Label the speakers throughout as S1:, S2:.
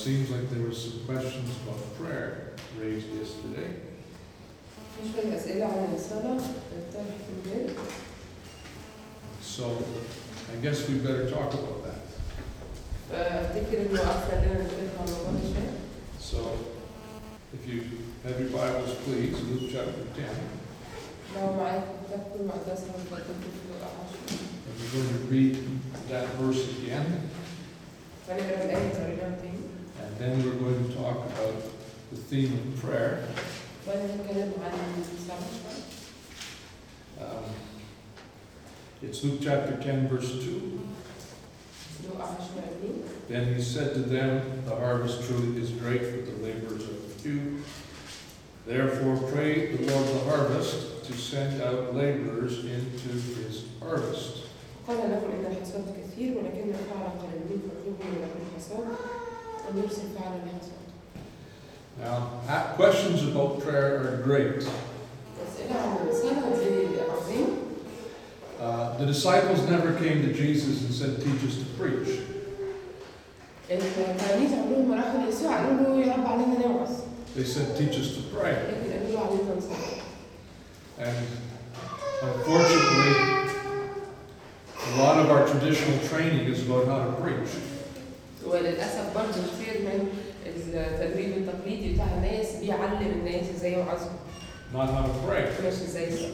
S1: seems like there were some questions about prayer raised yesterday.
S2: شوية أسئلة عن الصلاة طرحت امبارح.
S1: So I guess we better talk about that.
S2: فأفتكر إنه أحسن لنا نتكلم عن الموضوع ده شوية.
S1: So if you have your Bibles, please, Luke chapter 10.
S2: لو معاك كتابكم المقدسة وتفضلوا في لقا 10.
S1: And we're going to read that verse again.
S2: فنقرأ الآية تقريبا تاني.
S1: And then we're going to talk about the theme of prayer.
S2: ونتكلم عن الصلاة شوية.
S1: It's Luke chapter 10, verse 2.
S2: لقا 10:2.
S1: Then he said to them, the harvest truly is great, but the laborers are few. Therefore pray the Lord of the harvest to send out laborers into his harvest.
S2: قال لهم إن الحصاد كثير ولكن فعل قليلين فاطلبوا من رب الحصاد أن يرسل فعل الحصاد.
S1: Now, questions about prayer are great.
S2: أسئلة عن الصلاة دي عظيم.
S1: The disciples never came to Jesus and said, teach us to preach.
S2: التلاميذ عمرهم ما راحوا ليسوع قالوا له يا رب علمنا نوعظ.
S1: They said, teach us to pray.
S2: لكن قالوا له علمنا نصلي.
S1: And unfortunately, a lot of our traditional training is about how to preach.
S2: وللأسف برضه كتير من التدريب التقليدي بتاع الناس بيعلم الناس ازاي يوعظوا.
S1: Not how to pray.
S2: مش ازاي يصلوا.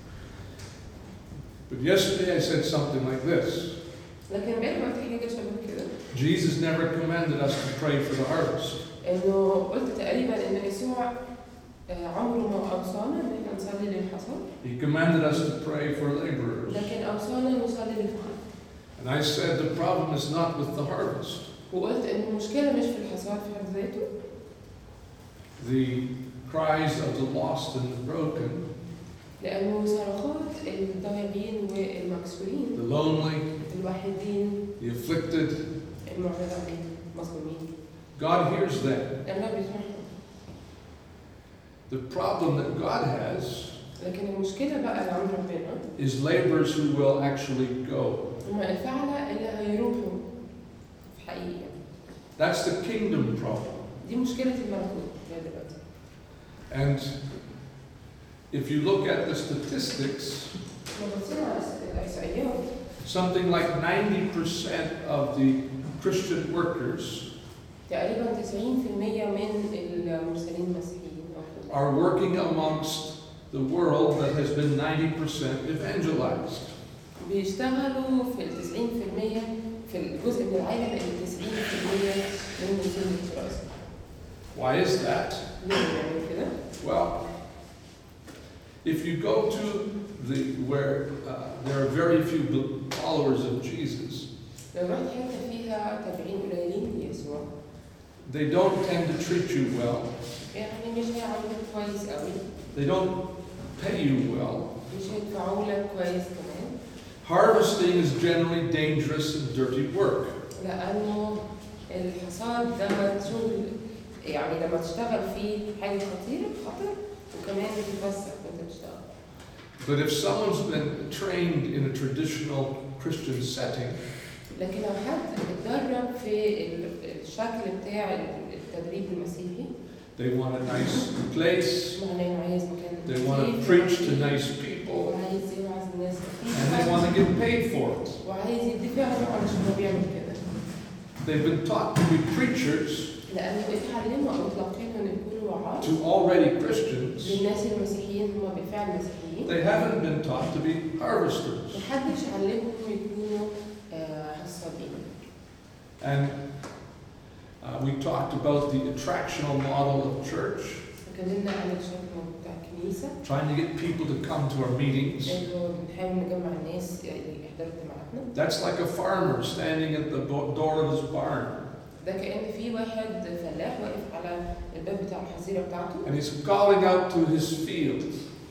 S1: But yesterday I said something like this.
S2: لكن امبارح قلت حاجة شبه كده.
S1: Jesus never commanded us to pray for the harvest.
S2: إنه قلت تقريبا إن يسوع عمره ما أوصانا إن إحنا نصلي للحصاد.
S1: He commanded us to pray for laborers.
S2: لكن أوصانا نصلي للفعل.
S1: And I said the problem is not with the harvest.
S2: وقلت إن المشكلة مش في الحصاد في حد ذاته.
S1: The cries of the lost and the broken.
S2: لأنه صرخات الضائعين والمكسورين.
S1: The lonely.
S2: الوحيدين.
S1: The afflicted.
S2: المعتذرين المظلومين.
S1: God hears them.
S2: الله بيسمعهم.
S1: The problem that God has.
S2: لكن المشكلة بقى اللي عند ربنا.
S1: Is laborers who will actually go.
S2: هم الفعلة اللي هيروحوا في حقيقة.
S1: That's the kingdom problem.
S2: دي مشكلة الملكوت دلوقتي.
S1: And if you look at the statistics, something like 90% of the Christian workers
S2: تقريبا 90% من المرسلين المسيحيين
S1: are working amongst the world that has been 90% evangelized.
S2: بيشتغلوا في 90% في الجزء من العالم اللي 90% من المسلمين الدراسة.
S1: Why is that? Well, if you go to where there are very few followers of Jesus,
S2: لو رحت حتة فيها تابعين قليلين ليسوع,
S1: they don't tend to treat you well.
S2: يعني مش هيعاملوك كويس قوي.
S1: They don't pay you well.
S2: مش هيدفعوا لك كويس كمان.
S1: Harvesting is generally dangerous and dirty work.
S2: لأنه الحصاد ده شغل يعني لما تشتغل فيه حاجة خطر وكمان بتتوسخ وانت بتشتغل.
S1: But if someone's been trained in a traditional Christian setting,
S2: لكن لو حد اتدرب في الشكل بتاع التدريب المسيحي,
S1: they want a nice place, they want to preach to nice people, and they want to get paid for it. They've been taught to be preachers to already Christians. They haven't been taught to be harvesters. And we talked about the attractional model of church, trying to get people to come to our meetings. That's like a farmer standing at the door of his barn. And he's calling out to his field.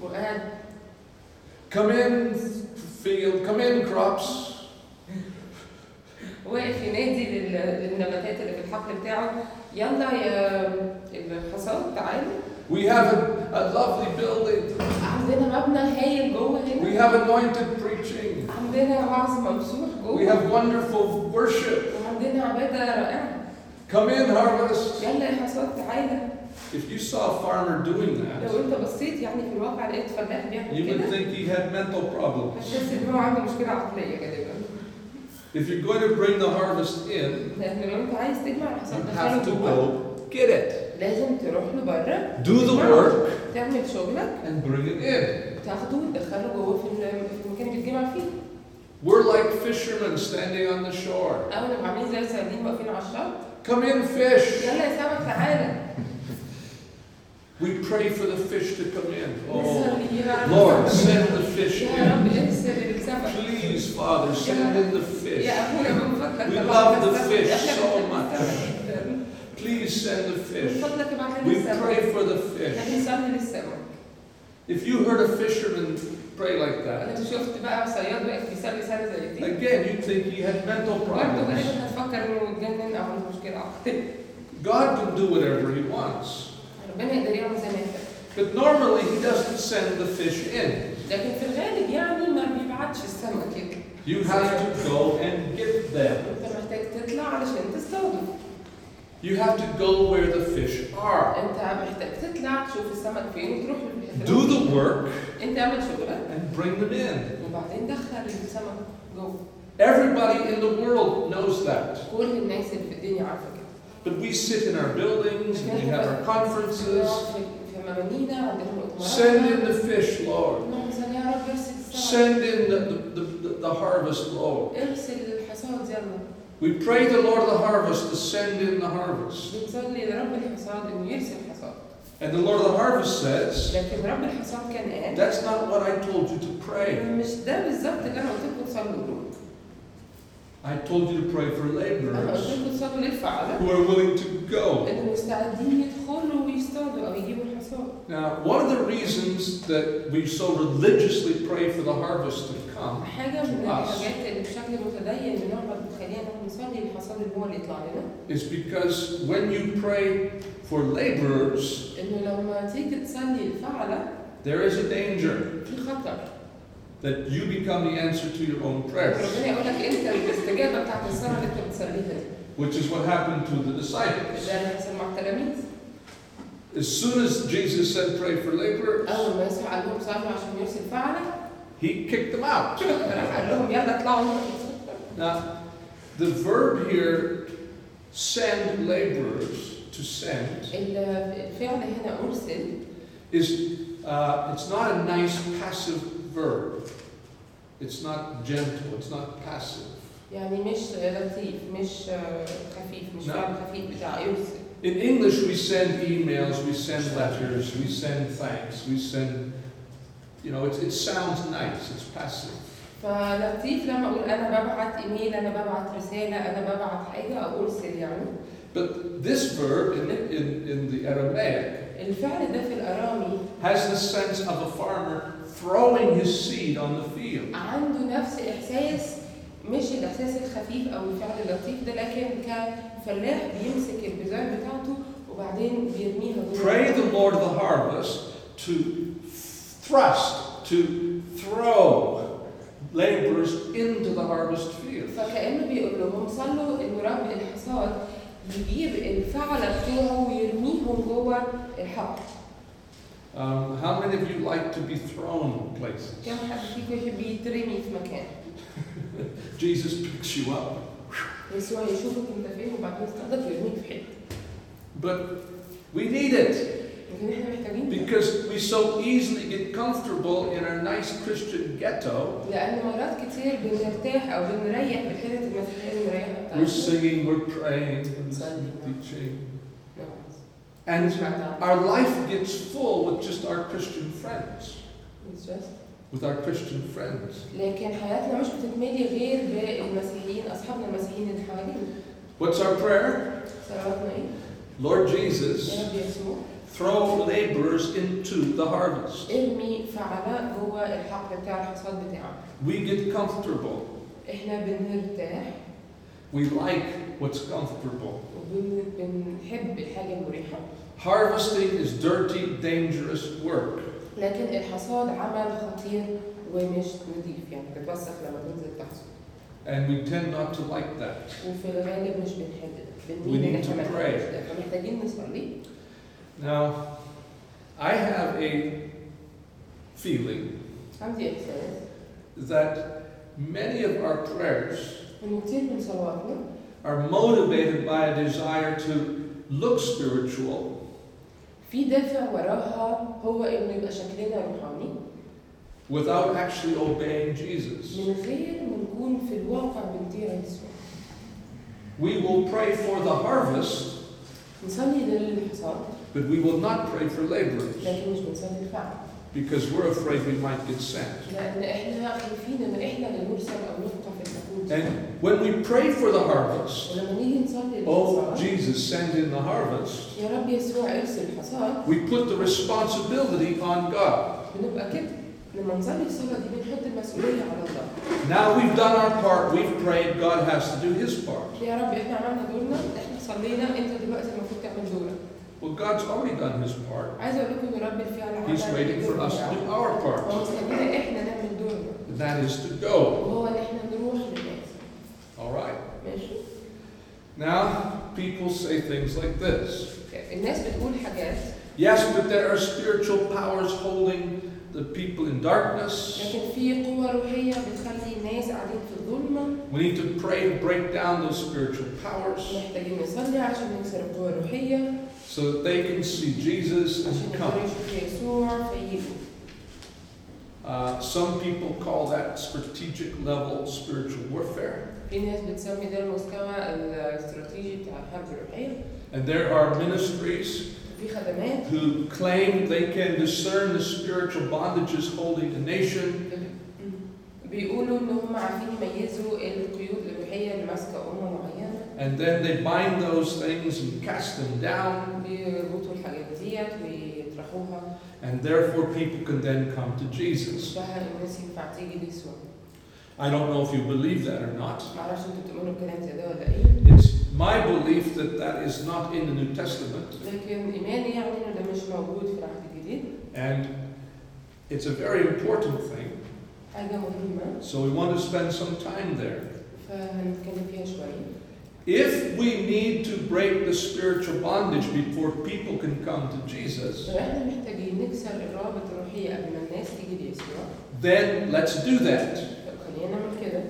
S1: Come in, field, come in, crops.
S2: واقف ينادي للنباتات اللي في الحقل بتاعه يلا يا الحصاد تعالوا.
S1: We have a lovely building.
S2: عندنا مبنى هايل جوه هنا.
S1: We have anointed preaching.
S2: عندنا وعظ ممسوح جوه.
S1: We have wonderful worship.
S2: وعندنا عبادة رائعة.
S1: Come in, harvest.
S2: يلا يا حصاد تعالى.
S1: If you saw a farmer doing that,
S2: لو انت بصيت يعني في الواقع لقيت فلاح
S1: you
S2: بيعمل
S1: would
S2: كده
S1: think he had mental problems.
S2: هتحس ان هو عنده مشكله عقليه غالبا.
S1: If you're going to bring the harvest in,
S2: لان لو انت عايز تجمع
S1: you
S2: الحصاد
S1: have to
S2: دخله جوه
S1: go get it.
S2: لازم تروح له بره
S1: Do the work
S2: تعمل شغلك
S1: and bring it in.
S2: وتاخده وتدخله جوه في المكان اللي بيتجمع فيه.
S1: We're like fishermen standing on the shore.
S2: او نبقى عاملين زي السردين واقفين على الشط.
S1: Come in, fish.
S2: يلا يا سمك تعالى.
S1: We pray for the fish to come in. Oh,
S2: نصلي يا
S1: Lord,
S2: رب.
S1: send the fish
S2: يا
S1: in.
S2: رب ارسل السمك.
S1: Please, Father, send in the fish.
S2: يا أبونا من فضلك
S1: We
S2: طلع
S1: love the
S2: السمك.
S1: fish
S2: إحنا
S1: so
S2: بنحب
S1: much.
S2: السمك جداً.
S1: Please send the
S2: من
S1: fish.
S2: فضلك ابعت لنا
S1: We
S2: السمك.
S1: pray for the
S2: احنا
S1: fish.
S2: بنصلي للسمك.
S1: If you heard a fisherman pray like that,
S2: انت شفت بقى صياد واقف بيصلي سنه زي دي
S1: again, you'd think he had mental
S2: برضه
S1: problems.
S2: غالبا هتفكر انه اتجنن او عنده مشكله عقليه.
S1: God can do whatever he wants.
S2: ربنا يقدر يعمل زي ما يحب.
S1: But normally he doesn't send the fish in.
S2: لكن في الغالب يعني ما بيبعتش السمك كده.
S1: You have to go and get them.
S2: انت محتاج تطلع علشان تصطاده.
S1: You have to go where the fish are.
S2: انت محتاج تطلع تشوف السمك فين وتروح له.
S1: Do the work
S2: انت اعمل شغلك
S1: and bring them in.
S2: وبعدين دخل السمك جوه.
S1: Everybody in the world knows that.
S2: كل الناس اللي في الدنيا عارفه كده.
S1: But we sit in our buildings and we have our conferences.
S2: في مبانينا عندنا مؤتمرات.
S1: Send in the fish, Lord.
S2: نحن يا رب ارسل السمك.
S1: Send in the harvest, Lord.
S2: ارسل الحصاد يلا.
S1: We pray the Lord of the harvest to send in the harvest.
S2: بنصلي لرب الحصاد انه يرسل الحصاد.
S1: And the Lord of the harvest says,
S2: لكن رب الحصاد كان قال
S1: that's not what I told you to pray.
S2: مش ده بالظبط اللي انا قلت لكم تصلوا له.
S1: I told you to pray for
S2: انا قلت
S1: laborers
S2: لكم تصلوا للفعلة
S1: who are willing to go.
S2: اللي مستعدين يدخلوا ويصطادوا او يجيبوا الحصاد.
S1: Now, one of the reasons that we so religiously pray for the harvest to come
S2: حاجة من الحاجات اللي بشكل متدين بنقعد خلينا نصلي الحصاد اللي هو اللي يطلع لنا.
S1: is because when you pray for laborers,
S2: انه لما تيجي تصلي الفعلة
S1: there is a danger
S2: في خطر.
S1: that you become the answer to your own prayers,
S2: ربنا يقول لك انت الاستجابة بتاعت الصلاة اللي انت بتصليها دي.
S1: which is what happened to the disciples.
S2: ده اللي حصل مع التلاميذ.
S1: As soon as Jesus said pray for laborers,
S2: أول ما يسوع قال لهم صلوا عشان يرسل فعلة
S1: he kicked them out.
S2: راح قال لهم يلا اطلعوا.
S1: Now, the verb here, send laborers, to send,
S2: الفعل هنا أرسل
S1: is it's not a nice passive verb. It's not gentle, it's not passive.
S2: يعني مش لطيف مش خفيف مش فعل خفيف بتاع يرسل.
S1: In English we send emails, we send letters, we send thanks, we send, you know, it sounds nice, it's passive.
S2: فلطيف لما أقول أنا ببعت إيميل أنا ببعت رسالة أنا ببعت حاجة أو أرسل يعني.
S1: But this verb in the Aramaic
S2: الفعل ده في الأرامي
S1: has the sense of a farmer throwing his seed on the field.
S2: عنده نفس إحساس مش الإحساس الخفيف أو الفعل اللطيف ده لكن كفلاح بيمسك البذار بتاعته وبعدين بيرميها جوه.
S1: Pray the Lord of the harvest to thrust, to throw laborers into the harvest field.
S2: فكأنه بيقول لهم صلوا إن رب الحصاد يجيب الفعلة بتوعه ويرميهم جوه الحقل.
S1: How many of you like to be thrown places?
S2: كم حد فيكم يحب يترمي في مكان؟
S1: Jesus picks you up.
S2: يسوع يشوفك انت فين وبعدين يستخدمك ويرميك في حته.
S1: But we need it
S2: لكن احنا محتاجين
S1: because we so easily get comfortable in our nice Christian ghetto.
S2: لأن مرات كتير بنرتاح أو بنريح بالحتة المسيحية المريحة
S1: We're
S2: بتاعتنا.
S1: singing, we're praying, we're teaching. And
S2: مش معنى.
S1: our life gets full with just our Christian friends.
S2: It's just.
S1: With our Christian friends.
S2: لكن حياتنا مش بتتملي غير بالمسيحيين أصحابنا المسيحيين اللي حوالينا.
S1: What's our prayer?
S2: صلواتنا إيه؟
S1: Lord Jesus,
S2: يا رب يسوع.
S1: throw laborers into the harvest.
S2: ارمي فعلاء جوه الحقل بتاع الحصاد بتاعك.
S1: We get comfortable.
S2: إحنا بنرتاح.
S1: We like what's comfortable.
S2: وبنحب الحاجة المريحة.
S1: Harvesting is dirty, dangerous work.
S2: لكن الحصاد عمل خطير ومش نظيف يعني بتوسخ لما تنزل تحصد.
S1: And we tend not to like that.
S2: وفي الغالب مش بنحب
S1: We need to pray.
S2: فمحتاجين نصلي.
S1: Now, I have a feeling
S2: عندي إحساس
S1: that many of our prayers
S2: إنه كتير من صلواتنا
S1: are motivated by a desire to look spiritual,
S2: في دافع وراها هو إنه يبقى شكلنا روحاني
S1: without actually obeying Jesus.
S2: من غير ما نكون في الواقع بنطيع يسوع.
S1: We will pray for the harvest,
S2: نصلي للحصاد
S1: but we will not pray for laborers,
S2: لكن مش بنصلي الفعل.
S1: because we're afraid we might get sent.
S2: لأن إحنا خايفين إن إحنا اللي نرسل أو نخطف الحقول.
S1: And when we pray for the harvest,
S2: ولما نيجي نصلي
S1: oh
S2: للحصاد
S1: Jesus, send in the harvest,
S2: يا رب يسوع ارسل الحصاد.
S1: we put the responsibility on God.
S2: بنبقى كده لما نصلي الصلاة دي بنحط المسؤولية على الله.
S1: Now we've done our part, we've prayed, God has to do his part.
S2: يا رب إحنا عملنا دورنا، إحنا صلينا، أنت دلوقتي المفروض تعمل دورك.
S1: Well, God's already done his part.
S2: عايز أقول لكم إن رب الفعل عمل
S1: He's waiting for us to do our
S2: هو
S1: part.
S2: مستنينا إحنا نعمل دورنا.
S1: And that is to go.
S2: وهو إن إحنا نروح للناس.
S1: All right.
S2: ماشي؟
S1: Now, people say things like this.
S2: الناس بتقول حاجات.
S1: Yes, but there are spiritual powers holding the people in darkness.
S2: لكن في قوة روحية بتخلي الناس قاعدين في الظلمة.
S1: We need to pray to break down those spiritual powers
S2: محتاجين نصلي عشان نكسر القوة الروحية.
S1: so that they can see Jesus
S2: عشان
S1: and
S2: يقدروا
S1: come.
S2: يشوفوا يسوع فييجوا.
S1: Some people call that strategic level spiritual warfare.
S2: في ناس بتسمي ده المستوى الاستراتيجي بتاع الحرب الروحية.
S1: And there are ministries
S2: في خدمات
S1: who claim they can discern the spiritual bondages holding a nation.
S2: بيقولوا ان هم عارفين يميزوا القيود الروحيه اللي ماسكه امه معينه.
S1: And then they bind those things and cast them down.
S2: بيربطوا الحاجات ديت ويطرحوها.
S1: And therefore people can then come to Jesus.
S2: بقى الناس ينفع تيجي ليسوع.
S1: I don't know if you believe that or not.
S2: معرفش انتوا بتؤمنوا بكلام زي ده ولا ايه.
S1: It's my belief that that is not in the New Testament.
S2: لكن ايماني يعني ان ده مش موجود في العهد الجديد.
S1: And it's a very important thing.
S2: حاجه مهمه.
S1: So we want to spend some time there.
S2: فهنتكلم فيها شويه.
S1: If we need to break the spiritual bondage before people can come to Jesus,
S2: فاحنا محتاجين نكسر الروابط الروحيه قبل ما الناس تيجي ليسوع.
S1: then let's do that.
S2: خلينا نعمل كده.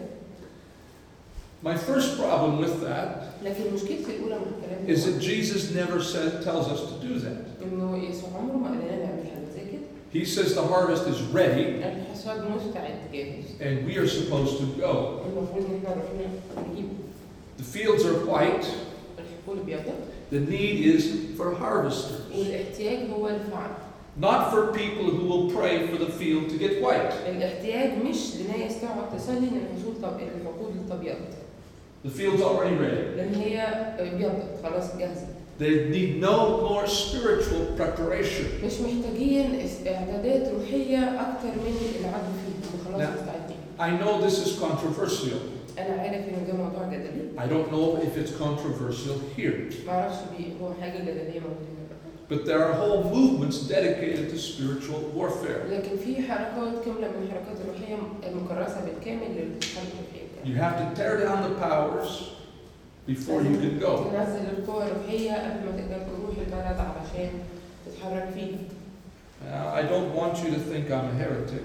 S1: My first problem with that
S2: لكن مشكلتي الاولى مع الكلام
S1: is that Jesus never tells us to do that.
S2: انه يسوع عمره ما قال لنا نعمل حاجه زي كده.
S1: He says the harvest is ready
S2: الحصاد مستعد جاهز.
S1: and we are supposed to go.
S2: المفروض ان احنا نروح نجيب.
S1: The fields are white.
S2: الحقول ابيض.
S1: The need is for harvesters.
S2: والاحتياج هو الفعل.
S1: Not for people who will pray for the field to get white.
S2: الاحتياج مش لناس تقعد تصلي ان الحقول تبيض.
S1: The field's already ready.
S2: لان هي ابيضت خلاص جاهزه.
S1: They need no more spiritual preparation.
S2: مش محتاجين اعدادات روحيه اكتر من العدو فيهم خلاص مستعدين.
S1: I know this is controversial.
S2: انا عارف ان ده موضوع جدلي.
S1: I don't know if it's controversial here.
S2: ما اعرفش هو حاجه جدليه موجوده.
S1: But there are whole movements dedicated to spiritual warfare.
S2: لكن في حركات كامله من الحركات الروحيه المكرسه بالكامل للحرب الروحيه.
S1: You have to tear down the powers before you can go.
S2: تنزل القوى الروحيه قبل ما تقدر تروح البلد علشان تتحرك فيه.
S1: I don't want you to think I'm a heretic.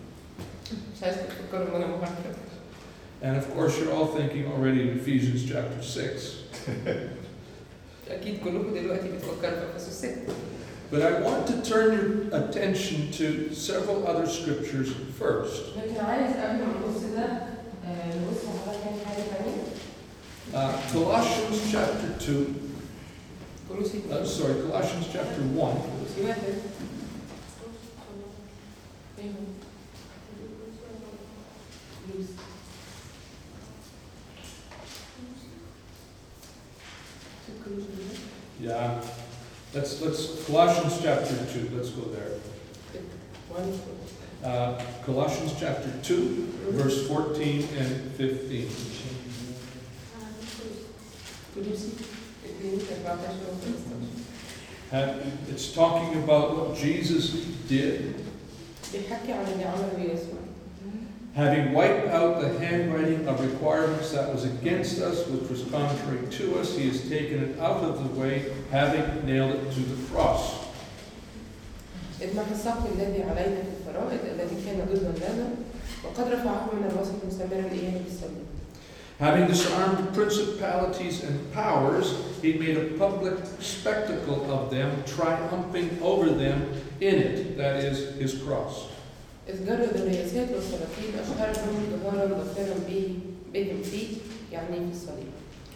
S2: مش عايز تفكروا ان انا مهرب.
S1: And of course you're all thinking already in Ephesians chapter 6.
S2: أكيد كلكم دلوقتي بتفكروا في أفسس 6.
S1: But I want to turn your attention to several other scriptures first.
S2: لكن عايز قبل ما نبص ده نبص على حاجة ثانية.
S1: Colossians chapter 2.
S2: كولوسي.
S1: Colossians chapter 1.
S2: كولوسي 1.
S1: Yeah, let's Colossians chapter 2. Let's go there. Colossians chapter 2, verse 14 and 15. And it's talking about what Jesus did. having wiped out the handwriting of requirements that was against us, which was contrary to us, he has taken it out of the way, having nailed it to the cross.
S2: إذ محى السقف الذي علينا في الفرائض الذي كان ضدا لنا وقد رفعه من الوسط مسمرا إياه بالصليب.
S1: Having disarmed principalities and powers, he made a public spectacle of them, triumphing over them in it, that is, his cross.
S2: إذ جرد الرياسات والسلاطين أشهرهم جهارا ظافرا بهم فيه يعني في الصليب.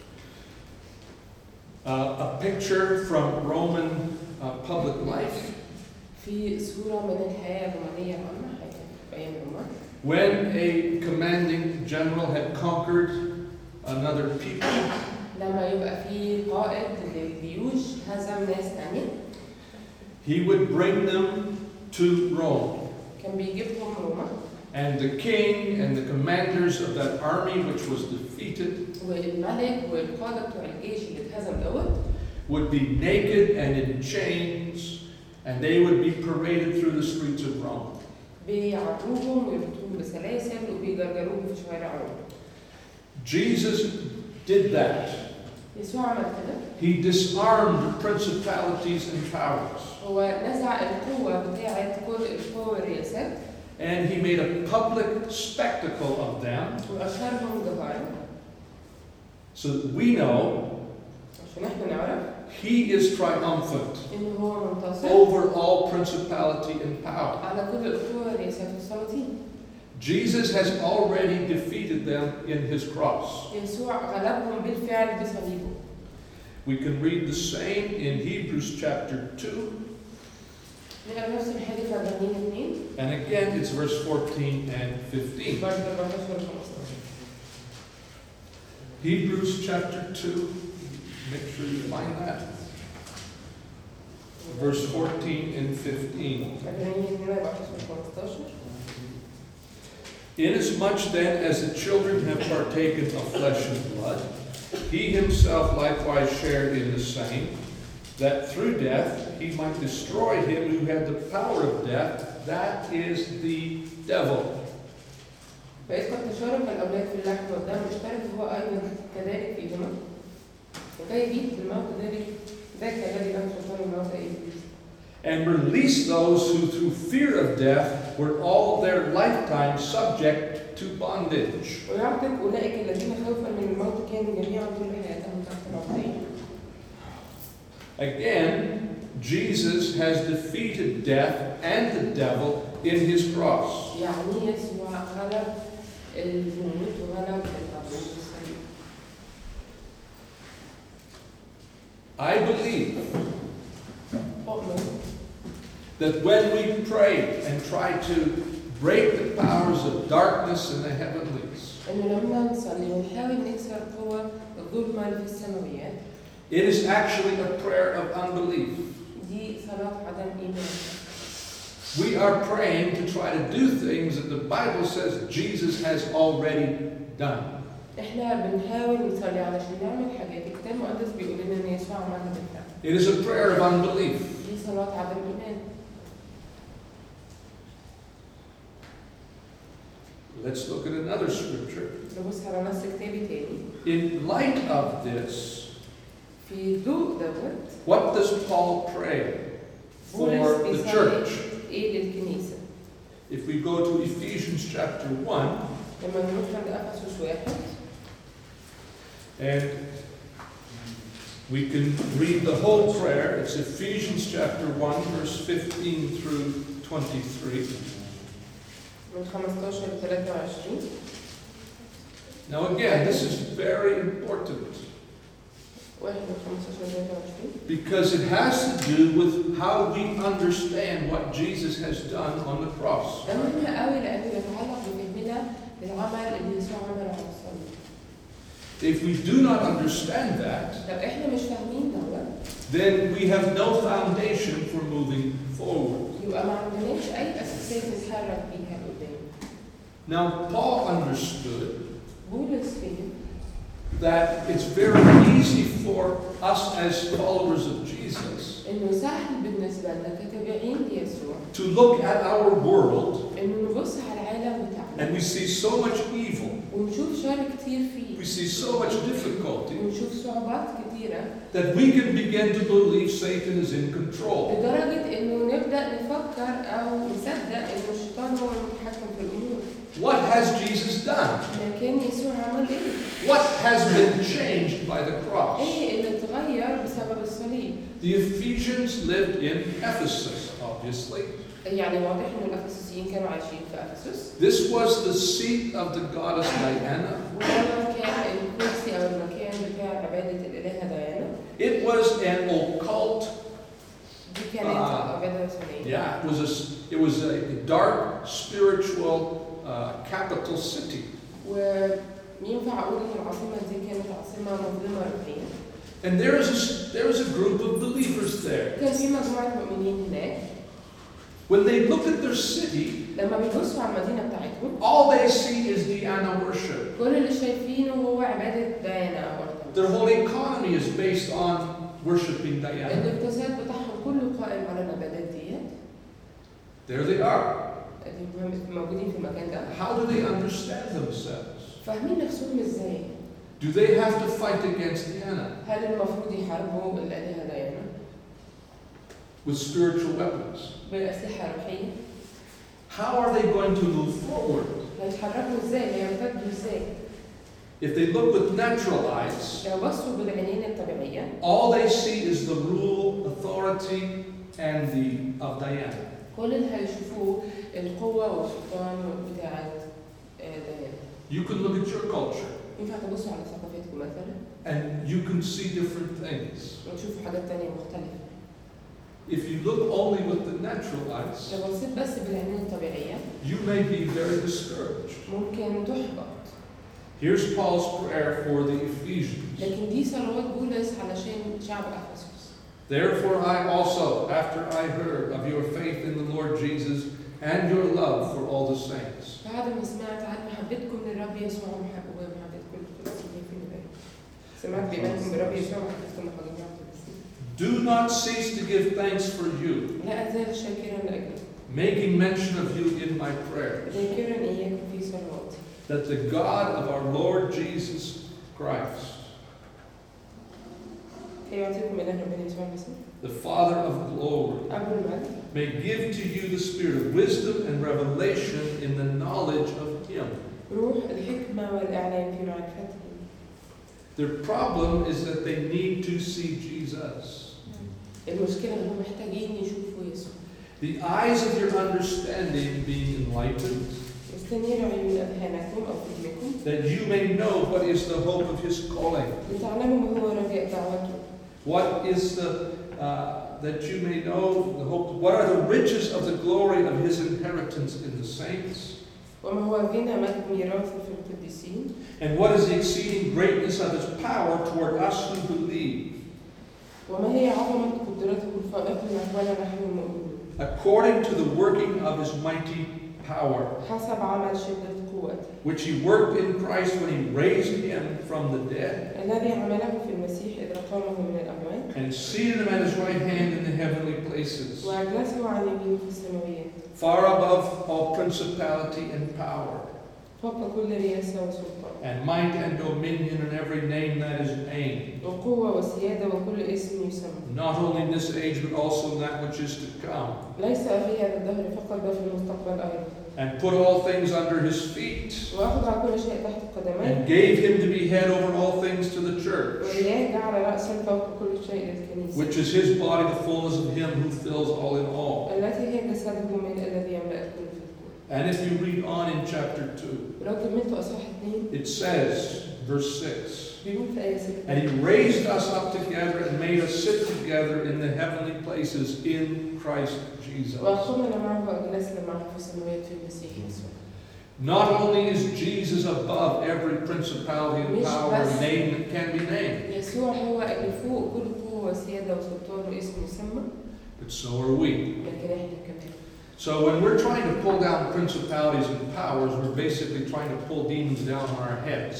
S1: A picture from Roman public life.
S2: في صورة من الحياة الرومانية العامة في أيام الرومان.
S1: When a commanding general had conquered another people,
S2: لما يبقى في قائد للجيوش هزم ناس تانية.
S1: he would bring them to Rome.
S2: كان بيجيبهم روما.
S1: And the king and the commanders of that army which was defeated
S2: والملك والقادة بتوع الجيش اللي اتهزم دوت
S1: would be naked and in chains, and they would be paraded through the streets of Rome.
S2: بيعرضوهم ويربطوهم بسلاسل وبيجرجروهم في شوارع روما.
S1: Jesus did that.
S2: يسوع عمل كده.
S1: He disarmed principalities and powers.
S2: هو نزع القوة بتاعت كل القوة والرياسات.
S1: And he made a public spectacle of them.
S2: وأشهرهم جهارا.
S1: So that we know
S2: عشان احنا نعرف.
S1: He is triumphant
S2: إنه هو منتصر.
S1: over all principality and power.
S2: على كل القوة والرياسات والسلاطين.
S1: Jesus has already defeated them in his cross.
S2: يسوع غلبهم بالفعل بصليبه.
S1: We can read the same in Hebrews chapter 2.
S2: نقرا نفس الحاجة في عبرانيين 2.
S1: And again, it's verse 14 and 15.
S2: برضه 14 و 15.
S1: Hebrews chapter 2. Make sure you find that. Verse 14 and 15.
S2: عبرانيين 2 14 و 15.
S1: Inasmuch then as the children have partaken of flesh and blood, he himself likewise shared in the same, that through death he might destroy him who had the power of death, that is the devil.
S2: فإذ قد تشارك الأولاد في اللحم والدم اشترك هو أيضا كذلك فيهما وكي يبيد بالموت ذاك الذي له سلطان الموت إبليس.
S1: And release those who through fear of death were all their lifetime subject to bondage.
S2: ويعتق أولئك الذين خوفا من الموت كانوا جميعا طول حياتهم تحت العبودية.
S1: Again, Jesus has defeated death and the devil in his cross.
S2: يعني يسوع غلب الموت وغلب العبودية.
S1: I believe that when we pray and try to break the powers of darkness in the heavenlies,
S2: إنه لما نصلي ونحاول نكسر قوة الظلمة اللي في السماويات.
S1: It is actually a prayer of unbelief.
S2: دي صلاة عدم إيمان.
S1: We are praying to try to do things that the Bible says Jesus has already done.
S2: إحنا بنحاول نصلي علشان نعمل حاجات الكتاب المقدس بيقول لنا إن يسوع عملها بالفعل.
S1: It is a prayer of unbelief.
S2: دي صلاة عدم إيمان.
S1: Let's look at another scripture.
S2: نبص على نص كتابي تاني.
S1: In light of this,
S2: في ضوء دوت.
S1: what does Paul pray for the church?
S2: إيه للكنيسة؟
S1: If we go to Ephesians chapter 1,
S2: لما نروح عند أفسس 1.
S1: and we can read the whole prayer. It's Ephesians chapter 1, verse 15 through 23.
S2: من 15 ل 23.
S1: Now again, this is very important
S2: 1 من 15 ل 23.
S1: because it has to do with how we understand what Jesus has done on the cross.
S2: ده مهم قوي لأنه يتعلق بفهمنا للعمل اللي يسوع عمله على الصليب.
S1: If we do not understand that,
S2: لو إحنا مش فاهمين دوت
S1: then we have no foundation for moving forward.
S2: يبقى ما عندناش أي أساسية نتحرك بيها قدام.
S1: Now, Paul understood
S2: بولس فهم
S1: that it's very easy for us as followers of Jesus
S2: إنه سهل بالنسبة لنا كتابعين ليسوع
S1: to look at our world
S2: إنه نبص على العالم بتاعنا
S3: And we see so much evil.
S2: ونشوف شر كتير فيه،
S3: We see so much difficulty
S2: ونشوف صعوبات كتيرة،
S3: that we can begin to believe Satan is in control.
S2: لدرجة إنه نبدأ نفكر أو نصدق إنه الشيطان هو المتحكم في الأمور.
S3: What has Jesus done?
S2: لكن يسوع عمل إيه؟
S3: What has been changed by the cross?
S2: إيه اللي اتغير بسبب الصليب؟
S3: The Ephesians lived in Ephesus, obviously.
S2: يعني واضح إنه الأفسسيين كانوا عايشين في أفسس.
S3: This was the seat of the goddess Diana.
S2: وده كان الكرسي أو المكان بتاع عبادة الإلهة ديانا.
S3: It was an occult.
S2: دي كانت عبادة ثانية.
S3: Yeah, it was a dark spiritual capital city.
S2: وينفع أقول إن العاصمة دي كانت عاصمة مظلمة روحيا.
S3: And there is a group of believers there.
S2: كان في مجموعة مؤمنين هناك.
S3: When they look at their city,
S2: لما بيبصوا على المدينة بتاعتهم،
S3: all they see is Diana worship.
S2: كل اللي شايفينه هو عبادة ديانا أو أرتمس.
S3: Their whole economy is based on worshiping Diana.
S2: الاقتصاد بتاعهم كله قائم على العبادات ديت.
S3: There they are.
S2: موجودين في المكان ده.
S3: How do they understand themselves?
S2: فاهمين نفسهم ازاي؟
S3: Do they have to fight against Diana
S2: هل المفروض يحاربوا الآلهة ديانا
S3: with spiritual weapons?
S2: بأسلحة روحية؟
S3: How are they going to move forward?
S2: هيتحركوا ازاي؟ هيرتدوا ازاي؟
S3: If they look with natural eyes,
S2: لو بصوا بالعينين الطبيعية،
S3: all they see is the rule, authority, and of Diana.
S2: كل اللي هيشوفوه القوة والسلطان بتاعت ديانا.
S3: You can look at your culture
S2: ينفع تبصوا على ثقافتكم مثلا
S3: and you can see different things.
S2: وتشوفوا حاجات تانية مختلفة.
S3: If you look only with the natural eyes,
S2: لو بصيت بس بالعينين الطبيعية
S3: you may be very discouraged.
S2: ممكن تحبط.
S3: Here's Paul's prayer for the Ephesians.
S2: لكن دي صلوات بولس علشان شعب أفسس.
S3: Therefore I also, after I heard of your faith in the Lord Jesus and your love for all the saints.
S2: بعد ما سمعت عن محبتكم للرب يسوع ومحبتكم للقديسين في النبي. سمعت بإيمانكم بالرب يسوع ومحبتكم للقديسين.
S3: Do not cease to give thanks for you,
S2: لا أزال شاكرا لأجلكم.
S3: making mention of you in my prayers,
S2: ذاكرا إياكم في صلواتي.
S3: that the God of our Lord Jesus Christ,
S2: يعطيكم إله ربنا يسوع المسيح.
S3: the Father of glory,
S2: أبو المجد.
S3: may give to you the spirit of wisdom and revelation in the knowledge of Him.
S2: روح الحكمة والإعلان في معرفته.
S3: Their problem is that they need to see Jesus.
S2: المشكلة إنهم محتاجين يشوفوا يسوع.
S3: The eyes of your understanding being enlightened,
S2: استنيروا عيون أذهانكم أو فهمكم.
S3: that you may know what is the hope of His calling.
S2: لتعلموا ما هو رجاء دعوته.
S3: What is that you may know the hope, what are the riches of the glory of His inheritance in the saints?
S2: وما هو غنى مجد ميراثه في القديسين.
S3: And what is the exceeding greatness of His power toward us who believe?
S2: وما هي عظمة قدرته الفائقة نحونا نحن المؤمنين.
S3: According to the working of His mighty power,
S2: حسب عمل شدة قوته.
S3: which He worked in Christ when He raised Him from the dead,
S2: الذي عمله في المسيح إذ أقامه من الأموات.
S3: and seated Him at His right hand in the heavenly places,
S2: وأجلسه عن يمينه في السماويات.
S3: far above all principality and power,
S2: فوق كل رياسة وسلطان.
S3: and might and dominion and every name that is named,
S2: وقوة وسيادة وكل اسم يسمى.
S3: not only in this age but also in that which is to come,
S2: ليس في هذا الدهر فقط بل في المستقبل أيضا.
S3: and put all things under His feet,
S2: وأخذ كل شيء تحت قدميه.
S3: and gave Him to be head over all things to the church,
S2: وإياه جعل رأسا فوق كل شيء للكنيسة.
S3: which is His body, the fullness of Him who fills all in all.
S2: التي هي جسده من الذي يملأ الكل في الكل.
S3: And if you read on in chapter 2,
S2: ولو كملت أصحاح 2
S3: it says, verse 6,
S2: بيقول في آية 6
S3: and He raised us up together and made us sit together in the heavenly places in Christ Jesus.
S2: وأقمنا معه وأجلسنا معه في السماوات في المسيح يسوع.
S3: Not only is Jesus above every principality and power and name that can be named,
S2: يسوع هو اللي فوق كل قوة وسيادة وسلطان واسم يسمى،
S3: but so are we.
S2: لكن إحنا كمان.
S3: So when we're trying to pull down principalities and powers, we're basically trying to pull demons down on our heads.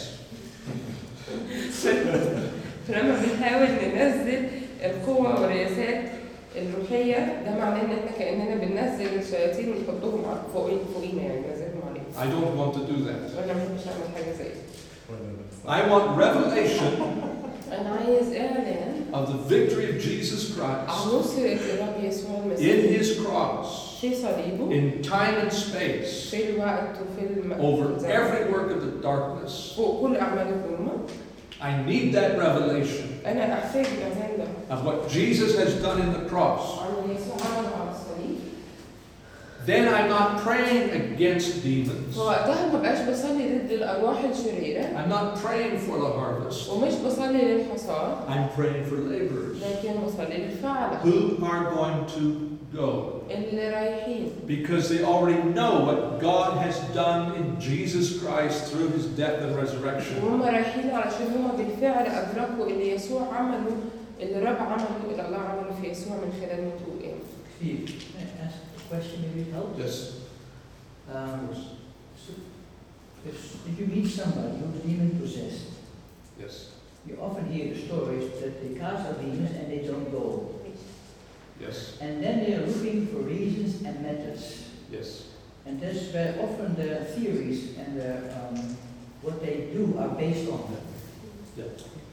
S2: فلما بنحاول ننزل القوة والرياسات الروحية ده معناه إن إحنا كأننا بننزل الشياطين ونحطهم فوقينا يعني ننزلهم عليهم.
S3: I don't want to do that.
S2: وانا ما بحبش اعمل حاجه زي كده.
S3: I want revelation
S2: انا عايز اعلان
S3: of the victory of Jesus
S2: عن
S3: Christ
S2: نصرة الرب يسوع
S3: in
S2: المسيح
S3: his cross,
S2: في صليبه
S3: in time and space,
S2: في الوقت وفي
S3: over
S2: الزمن
S3: every work of the darkness.
S2: فوق كل اعمال الظلمه.
S3: I need that revelation
S2: انا احتاج الاعلان ده
S3: of what Jesus has done in the cross.
S2: عن اللي يسوع عمله على الصليب.
S3: Then I'm not praying against demons.
S2: فوقتها ما بقاش بصلي ضد الارواح الشريره
S3: I'm not praying for the harvest.
S2: ومش بصلي للحصاد
S3: I'm praying for laborers
S2: لكن بصلي للفعله
S3: who are going to go
S2: اللي رايحين
S3: because they already know what God has done in Jesus Christ through his death and resurrection.
S2: وهم رايحين علشان هم بالفعل ادركوا اللي يسوع عمله اللي الرب عمله اللي الله عمله في يسوع من خلال موته وقيامته.
S4: Steve, can I ask a question maybe it helps?
S3: Yes.
S4: So if you meet somebody who's demon possessed,
S3: Yes.
S4: you often hear the stories that they cast out demons and they don't go.
S3: Yes.
S4: And then they are looking for reasons and methods.
S3: Yes.
S4: And that's where often the theories and what they do are based on.
S3: Yeah.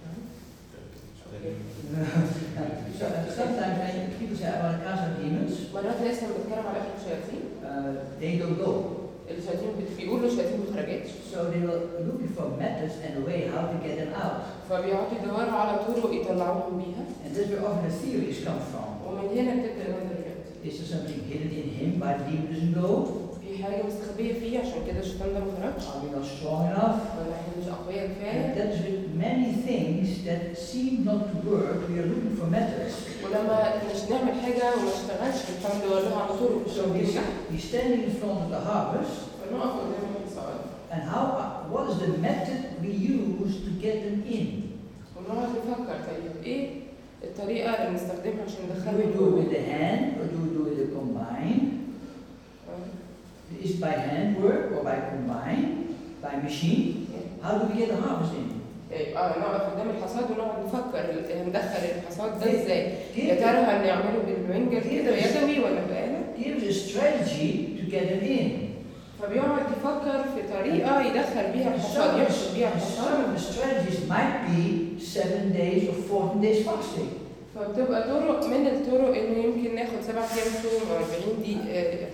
S4: So sometimes when people say about cast out demons,
S2: مرات ناس لما بتتكلم على اخر الشياطين
S4: they don't go.
S2: الشياطين بيقولوا الشياطين ما خرجتش
S4: So they were looking for methods and a way how to get them out.
S2: فبيقعدوا يدوروا على طرق يطلعوهم بيها
S4: And that's where often the theories come from.
S2: ومن هنا بتبدا النظريات.
S4: Is there something hidden in him why the demon doesn't go?
S2: في حاجه مستخبيه فيه عشان كده الشيطان ده ما خرجش
S4: Are we not strong enough?
S2: ولا احنا مش اقوياء
S4: And
S2: كفايه.
S4: that's with many things that seem not to work. We are looking for methods.
S2: ولما مش نعمل حاجه وما اشتغلش بنحاول ندور لها على طرق
S4: So we're standing in front of the harvest,
S2: فنقف قدام الحصاد
S4: and what is the method we use to get them in?
S2: ونقعد نفكر طيب ايه الطريقه اللي نستخدمها عشان
S4: Do
S2: ندخلهم
S4: we do it with the hand or do we do it with a combine? Is it by hand work or by combine? By machine? How do we get the harvest in?
S2: نقف قدام الحصاد ونقعد نفكر ندخل الحصاد ده ازاي؟ يا ترى هنعمله بالمنجل كده يدوي ولا بآلة؟
S4: Give us a strategy to get them in.
S2: فبيقعد يفكر في طريقة يدخل بيها الحصاد يحصد بيها الحصاد.
S4: Some of the strategies might be 7 days or 14 days fasting.
S2: فبتبقى طرق من الطرق انه يمكن ناخد 7 ايام صوم او 40 دي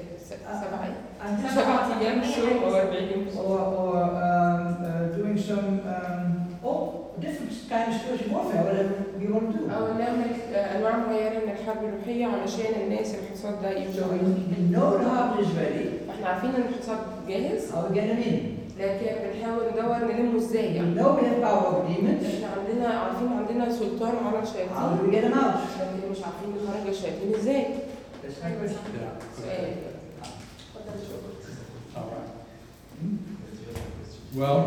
S2: 7 ايام صوم او 40 يوم صوم.
S4: Or doing some different kind of spiritual warfare, whatever we want to do.
S2: او نعمل انواع معينة من الحرب الروحية علشان الناس الحصاد ده يمشي.
S4: So we know the harvest is ready.
S2: احنا عارفين ان الحصاد جاهز
S4: How we get them in?
S2: لكن بنحاول ندور نلمه ازاي
S4: We
S2: يعني.
S4: know we have power over demons.
S2: احنا عارفين عندنا سلطان على
S4: How do
S2: الشياطين
S4: we get them out?
S2: لكن مش عارفين نخرج الشياطين ازاي.
S4: That's my question.
S2: سؤال. اتفضل شكرا.
S3: All right. Well,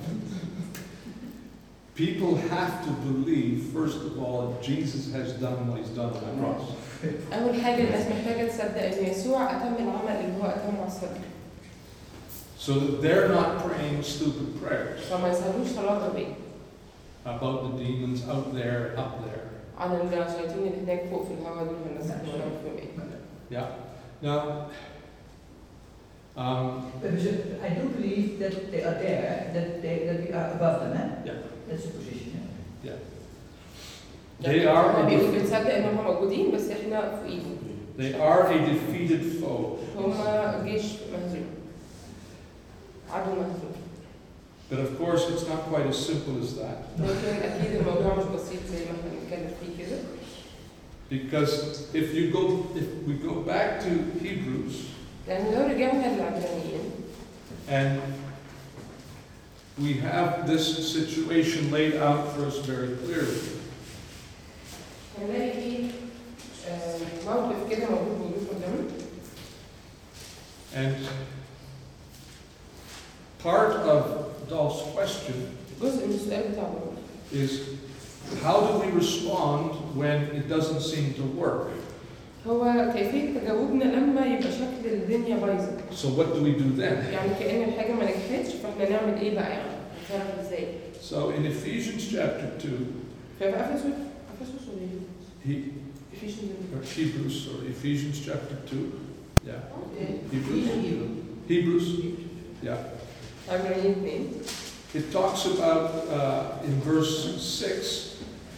S3: people have to believe, first of all, that Jesus has done what he's done on the cross.
S2: أول حاجة الناس محتاجة تصدق إن يسوع أتم العمل اللي هو أتمه على الصليب.
S3: So that they're not praying stupid prayers
S2: فما يسألوش صلاة غبية
S3: about the demons out there, up there.
S2: عن الشياطين اللي هناك فوق في الهواء دول الناس اللي وراهم فيهم إيه.
S3: Yeah. Now,
S4: I do believe that they are there, that we are above them.
S3: Yeah.
S4: That's the position.
S3: they are
S2: هو بيقول
S3: a
S2: بنصدق إن هم موجودين بس إحنا فوقيهم.
S3: they are a defeated foe.
S2: هم جيش مهزوم. عدو مهزوم.
S3: But of course, it's not quite as simple as that.
S2: لكن أكيد الموضوع مش بسيط زي ما إحنا بنتكلم فيه كده.
S3: Because if we go back to Hebrews,
S2: لأن لو رجعنا للعبرانيين
S3: and we have this situation laid out for us very clearly.
S2: هنلاقي فيه موقف كده موجود قدامنا.
S3: And part of Dolph's question
S2: جزء من السؤال بتاعه
S3: is, how do we respond when it doesn't seem to work?
S2: هو كيفية تجاوبنا لما يبقى شكل الدنيا بايظة.
S3: So what do we do then?
S2: يعني كأن الحاجة ما نجحتش فاحنا نعمل ايه بقى يعني؟ نتصرف ازاي؟
S3: So in Ephesians chapter 2,
S2: ففي أفسس ولا
S3: Hebrews chapter 2, yeah.
S4: Hebrews.
S3: Hebrews Yeah.
S2: عبرانيين 2.
S3: It talks about, in verse 6,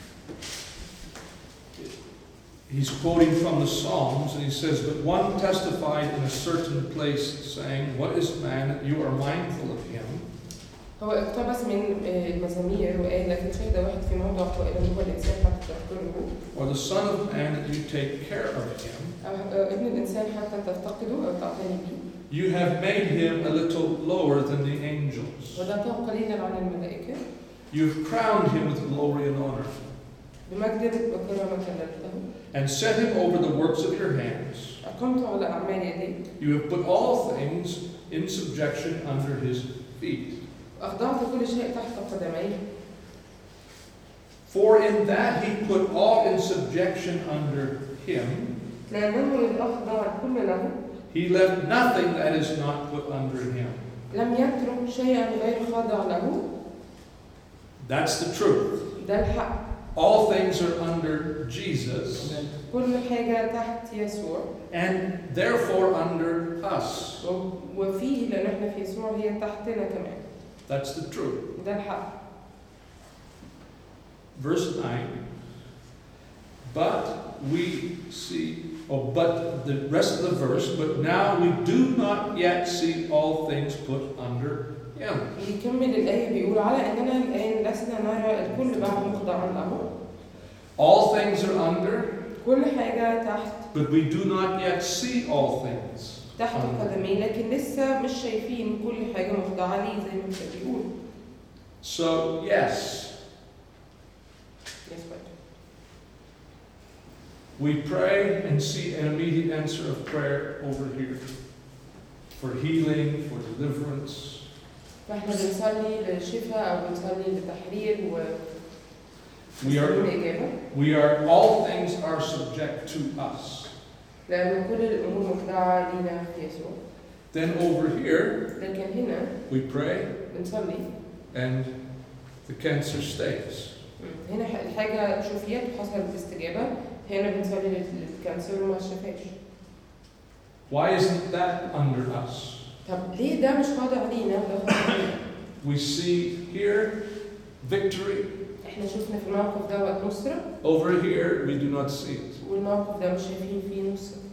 S3: he's quoting from the Psalms, and he says, "But one testified in a certain place, saying, 'What is man that you are mindful of him?'
S2: هو اقتبس من المزامير وقال لكن شهد واحد في موضع قائلا هو الإنسان حتى تفتقده
S3: Or the Son of Man that you take care of him?
S2: أو ابن الإنسان حتى تفتقده أو تعتني به
S3: You have made him a little lower than the angels.
S2: وضعته قليلا عن الملائكة
S3: You've crowned him with glory and honor,
S2: بمجد وكرامة كللته
S3: and set him over the works of your hands.
S2: أقمت على أعمال يديك
S3: You have put all things in subjection under his feet.
S2: وأخضعت كل شيء تحت قدميه
S3: For in that he put all in subjection under him,
S2: لأنه إذ أخضع الكل له
S3: he left nothing that is not put under him."
S2: لم يترك شيئا غير خاضع له.
S3: That's the truth.
S2: ده الحق.
S3: All things are under Jesus,
S2: كل حاجة تحت يسوع
S3: and therefore under us.
S2: وفيه لأن احنا في يسوع هي تحتنا كمان.
S3: That's the truth.
S2: ده الحق.
S3: Verse 9. But we see, but the rest of the verse, but now we do not yet see all things put under him.
S2: يكمل الآية بيقول على أننا الآن لسنا نرى الكل بعد مخضعا له.
S3: All things are under,
S2: كل حاجة تحت.
S3: but we do not yet see all things.
S2: تحت قدميه لكن لسه مش شايفين كل حاجة مخضعة ليه زي ما انت بيقول.
S3: So yes,
S2: Yes, but.
S3: we pray and see an immediate answer of prayer over here for healing, for deliverance.
S2: فاحنا بنصلي للشفاء أو بنصلي للتحرير و
S3: We are all things are subject to us.
S2: لأن كل الأمور مخضعة لينا في يسوع.
S3: Then over here,
S2: لكن هنا
S3: we pray
S2: بنصلي
S3: and the cancer stays.
S2: هنا الحاجة شفيت وحصلت استجابة. هنا بنصلي للكانسر وما شفاش.
S3: Why isn't that under us?
S2: طب ليه ده مش خاضع لينا؟
S3: We see here victory.
S2: احنا شفنا في الموقف دوت نصرة.
S3: Over here we do not see it.
S2: والموقف ده مش شايفين فيه نصرة.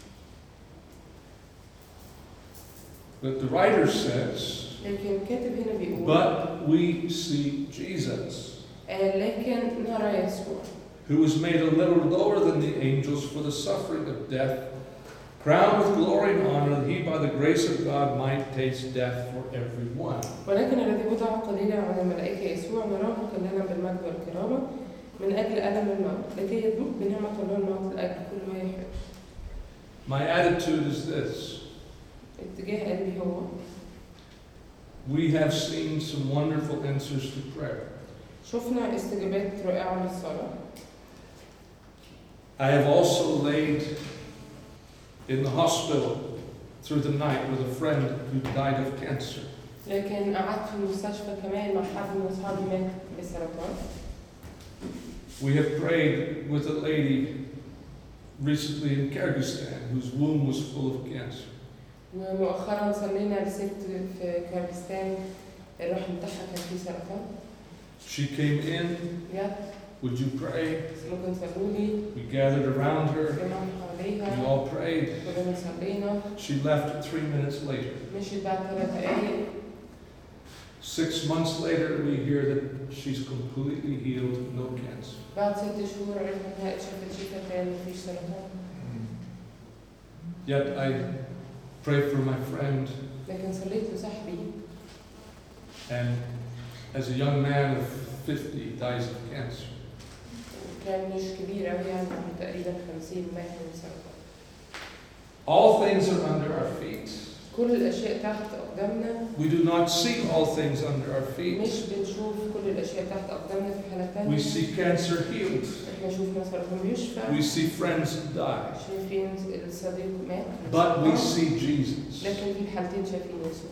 S3: But the writer says,
S2: لكن كاتب هنا بيقول
S3: but we see Jesus,
S2: لكن نرى يسوع
S3: who was made a little lower than the angels for the suffering of death, crowned with glory and honor, that he by the grace of God might taste death for everyone.
S2: ولكن الذي وضع قليلا عن الملائكة يسوع نراه مكللا بالمجد والكرامة من أجل ألم الموت لكي يذوق بنعمة الله الموت لأجل كل واحد.
S3: My attitude is this.
S2: اتجاه قلبي هو
S3: We have seen some wonderful answers to prayer.
S2: شفنا استجابات رائعة للصلاة.
S3: I have also laid in the hospital through the night with a friend who died of cancer.
S2: لكن قعدت في المستشفى كمان مع حد من أصحابي مات بسرطان.
S3: We have prayed with a lady recently in Kyrgyzstan whose womb was full of cancer.
S2: ومؤخرا صلينا لست في كردستان الرحم بتاعها كان فيه سرطان.
S3: She came in.
S2: Yeah.
S3: Would you pray?
S2: ممكن تصلولي.
S3: We gathered around her.
S2: جمعنا حواليها.
S3: We all prayed.
S2: كلنا صلينا.
S3: She left 3 minutes later.
S2: مشيت بعد 3 دقايق.
S3: 6 months later, we hear that she's completely healed, no cancer.
S2: بعد 6 شهور عرفنا انها اتشافت شفاء تام مفيش سرطان.
S3: Yet I prayed for my friend.
S2: لكن صليت لصاحبي.
S3: And as a young man of 50, dies of cancer.
S2: كان مش كبير قوي يعني تقريبا 50 مات من سرطان.
S3: All things are under our feet.
S2: كل الأشياء تحت أقدامنا.
S3: We do not see all things under our feet.
S2: مش بنشوف كل الأشياء تحت أقدامنا في حالة تانية.
S3: We see cancer healed.
S2: إحنا شوفنا سرطان بيشفى.
S3: We see friends die.
S2: شايفين الصديق مات.
S3: But we see Jesus.
S2: لكن في الحالتين شايفين يسوع.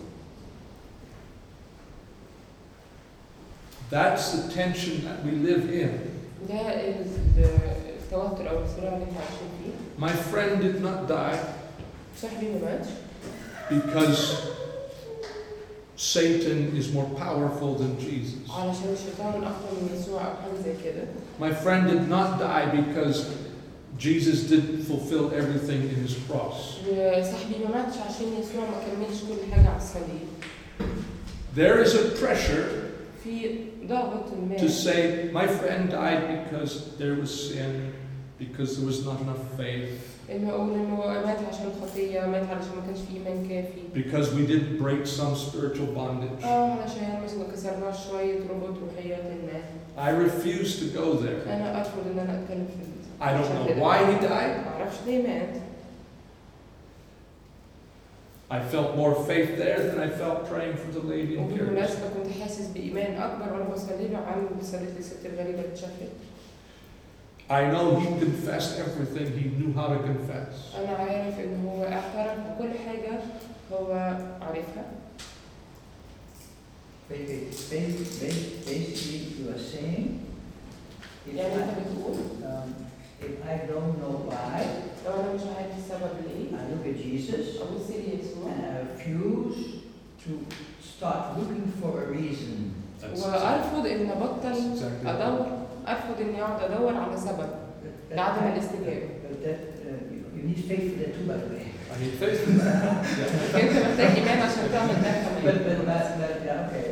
S3: That's the tension that we live in.
S2: ده التوتر أو الصراع اللي إحنا عايشين فيه.
S3: My friend did not die
S2: صاحبي ما ماتش.
S3: because Satan is more powerful than Jesus.
S2: علشان الشيطان أقوى من يسوع أو حاجة زي كده.
S3: My friend did not die because Jesus didn't fulfill everything in his cross.
S2: وصاحبي ما ماتش عشان يسوع ما كملش كل حاجة على الصليب.
S3: There is a pressure
S2: في ضغط ما.
S3: to say, my friend died because there was sin, because there was not enough faith,
S2: إنه أقول إنه مات عشان خطية، مات علشان ما كانش فيه إيمان كافي.
S3: because we didn't break some spiritual bondage.
S2: علشان مثلا كسرنا شوية ربط روحيات ما.
S3: I refuse to go there.
S2: أنا أرفض إن أنا أتكلم في
S3: I don't know why he died.
S2: ما أعرفش ليه مات.
S3: I felt more faith there than I felt praying for the lady in Paris.
S2: وبالمناسبة كنت حاسس بإيمان أكبر وأنا بصلي له عن صليت للست الغريبة اللي اتشافت.
S3: I know he confessed everything he knew how to confess.
S2: أنا عارف إنه هو اعترف بكل حاجة هو عارفها.
S4: Basically, you are saying,
S2: يعني أنت بتقول
S4: if I don't know why,
S2: لو أنا مش عارف السبب ليه
S4: I look at Jesus
S2: أبص ليسوع
S4: and I refuse to start looking for a reason.
S2: وأرفض إن أبطل
S3: exactly
S2: أدور، أرفض إني أقعد أدور على سبب لعدم الاستجابة.
S4: But that you need faith for that too, by the way.
S3: I need faith in that. Yeah.
S2: أنت محتاج إيمان عشان تعمل ده
S4: But
S2: كمان.
S4: yeah, okay,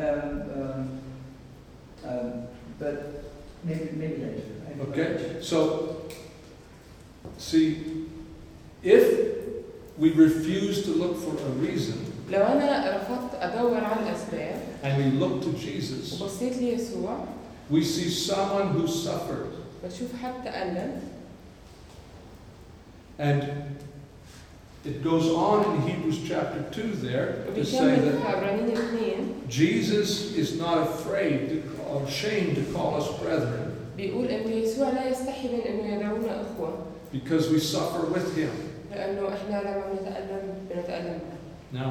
S4: but maybe later.
S3: Okay, so see, if we refuse to look for a reason
S2: لو أنا رفضت أدور على الأسباب
S3: and we look to Jesus,
S2: وبصيت ليسوع
S3: we see someone who suffered.
S2: بشوف حد ألم.
S3: And it goes on in Hebrews chapter 2 there to say
S2: وبيكمل في
S3: that
S2: عبرانيين 2
S3: Jesus is not afraid or ashamed to call us brethren
S2: بيقول إن يسوع لا يستحي من إنه يدعونا إخوة
S3: because we suffer with him.
S2: لأنه إحنا لما بنتألم معه.
S3: Now,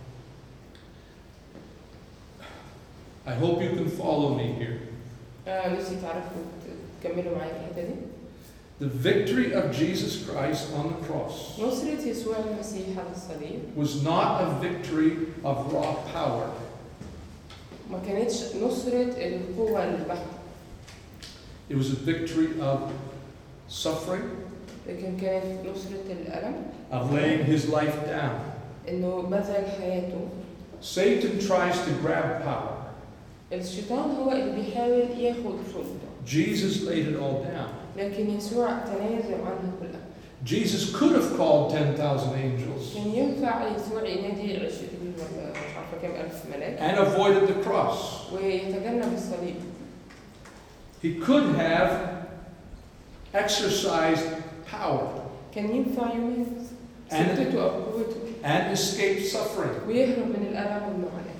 S3: I hope you can follow me here.
S2: نفسي تعرفوا تكملوا معايا في الحتة دي.
S3: The victory of Jesus Christ on the cross
S2: نصرة يسوع المسيح على الصليب
S3: was not a victory of raw power.
S2: ما كانتش نصرة القوة البحتة.
S3: It was a victory of suffering,
S2: لكن كانت نصرة الألم.
S3: of laying his life down.
S2: إنه بذل حياته.
S3: Satan tries to grab power.
S2: الشيطان هو اللي بيحاول ياخد سلطة.
S3: Jesus laid it all down.
S2: لكن يسوع تنازل عنها كلها.
S3: Jesus could have called 10,000 angels
S2: كان ينفع يسوع ينادي 20 ولا مش عارفة كام ألف ملاك
S3: and avoided the cross.
S2: ويتجنب الصليب.
S3: He could have exercised power
S2: كان ينفع يمارس سلطته أو قوته
S3: and escape suffering.
S2: ويهرب من الألم والمعاناة.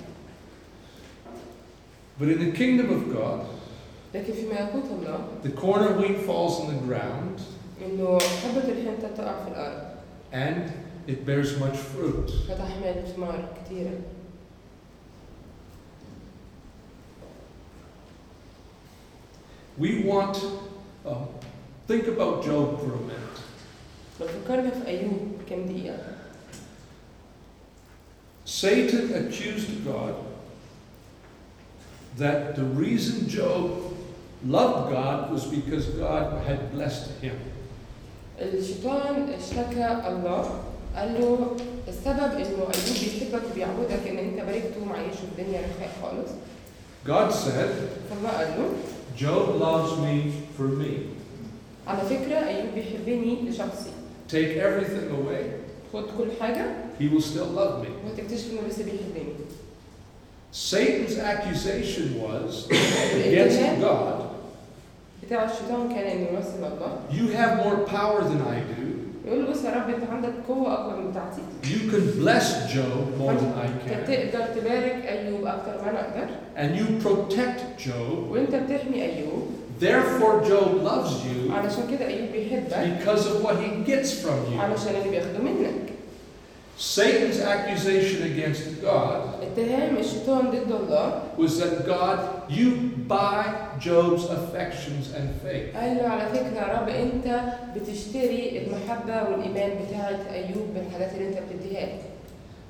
S3: But in the kingdom of God,
S2: لكن في ملكوت الله
S3: the corn of wheat falls on the ground
S2: إنه حبة الحنطة تقع في الأرض
S3: and it bears much fruit.
S2: فتحمل ثمار كثيرة.
S3: We want, think about Job for a minute.
S2: لو فكرنا في أيوب كم دقيقة.
S3: Satan accused God that the reason Job loved God was because God had blessed him.
S2: الشيطان اشتكى الله قال له السبب إنه أيوب بيحبك وبيعبدك إن أنت باركته ومعيشه في الدنيا رخاء خالص.
S3: God said,
S2: فالله قال له
S3: Job loves me for me.
S2: على فكرة أيوب بيحبني لشخصي.
S3: Take everything away,
S2: خد كل حاجة
S3: he will still love me.
S2: وهتكتشف إنه لسه بيحبني.
S3: Satan's accusation was against God.
S2: بتاع الشيطان كان إنه يمثل الله.
S3: You have more power than I do.
S2: يقول له بص يا رب أنت عندك قوة أكبر من بتاعتي.
S3: You can bless Job more than I
S2: أنت
S3: can.
S2: تقدر تبارك أيوب أكتر ما أنا أقدر.
S3: And you protect Job.
S2: وأنت بتحمي أيوب.
S3: Therefore Job loves you
S2: علشان كده أيوب بيحبك.
S3: because of what he gets from you.
S2: علشان اللي بياخده منك.
S3: Satan's accusation against God
S2: اتهام الشيطان ضد الله
S3: was that God, you buy Job's affections and faith.
S2: قال له على فكرة يا رب أنت بتشتري المحبة والإيمان بتاعت أيوب بالحاجات اللي أنت بتديها له.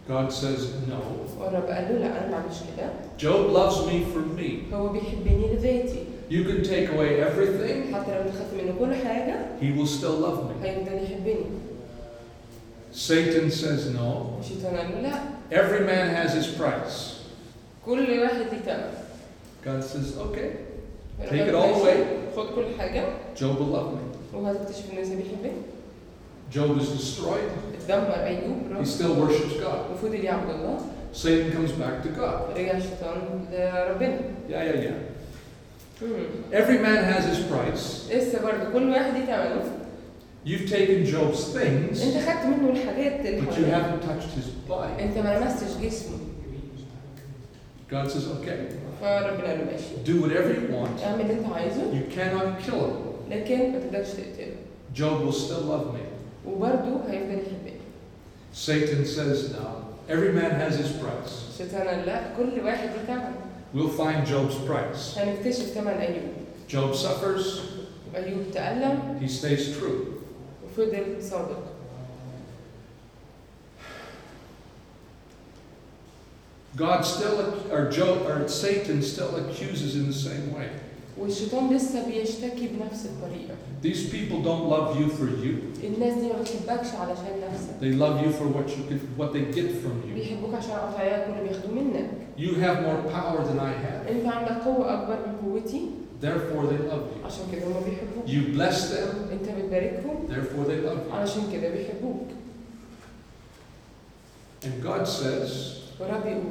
S3: God says, no.
S2: والرب قال له لا أنا ما بعملش كده.
S3: Job loves me for me.
S2: هو بيحبني لذاتي.
S3: You can take away everything,
S2: حتى لو أنت خدت منه كل حاجة
S3: he will still love me.
S2: هيفضل يحبني.
S3: Satan says no.
S2: الشيطان قال له لا.
S3: Every man has his price.
S2: كل واحد ليه ثمن.
S3: God says, okay,
S2: الرب
S3: take it
S2: قال
S3: all
S2: ماشي،
S3: away.
S2: خد كل حاجة
S3: Job will love me.
S2: وهتكتشف إنه إنسان بيحبني.
S3: Job is destroyed.
S2: اتدمر أيوب
S3: He still worships God.
S2: وفضل يعبد الله.
S3: Satan comes back to God.
S2: رجع الشيطان لربنا.
S3: Yeah. Every man has his price.
S2: لسه برضه كل واحد ليه ثمنه.
S3: You've taken Job's things,
S2: انت خدت منه الحاجات اللي
S3: but you
S2: حواليه.
S3: haven't touched his body.
S2: انت ما لمستش جسمه.
S3: God says, okay,
S2: فربنا قال له ماشي.
S3: do whatever you want.
S2: اعمل اللي انت عايزه
S3: You cannot kill him.
S2: لكن ما تقدرش تقتله.
S3: Job will still love me.
S2: وبرضه هيفضل يحبني.
S3: Satan says, no, every man has his price.
S2: الشيطان قال لا كل واحد ليه ثمن.
S3: We'll find Job's price.
S2: هنكتشف ثمن ايوب.
S3: Job suffers,
S2: ايوب تألم
S3: he stays true.
S2: وفضل صادق.
S3: God still, or Satan still accuses in the same way.
S2: والشيطان لسه بيشتكي بنفس الطريقة.
S3: These people don't love you for you.
S2: الناس دي ما بتحبكش علشان نفسك.
S3: They love you for what they get from you.
S2: بيحبوك عشان قطعيات اللي بياخدوه منك.
S3: You have more power than I have.
S2: انت عندك قوة أكبر من قوتي.
S3: Therefore they love you.
S2: عشان كده هما بيحبوك.
S3: You bless them.
S2: انت بتباركهم.
S3: Therefore they love you.
S2: علشان كده بيحبوك.
S3: And God says,
S2: ورب يقول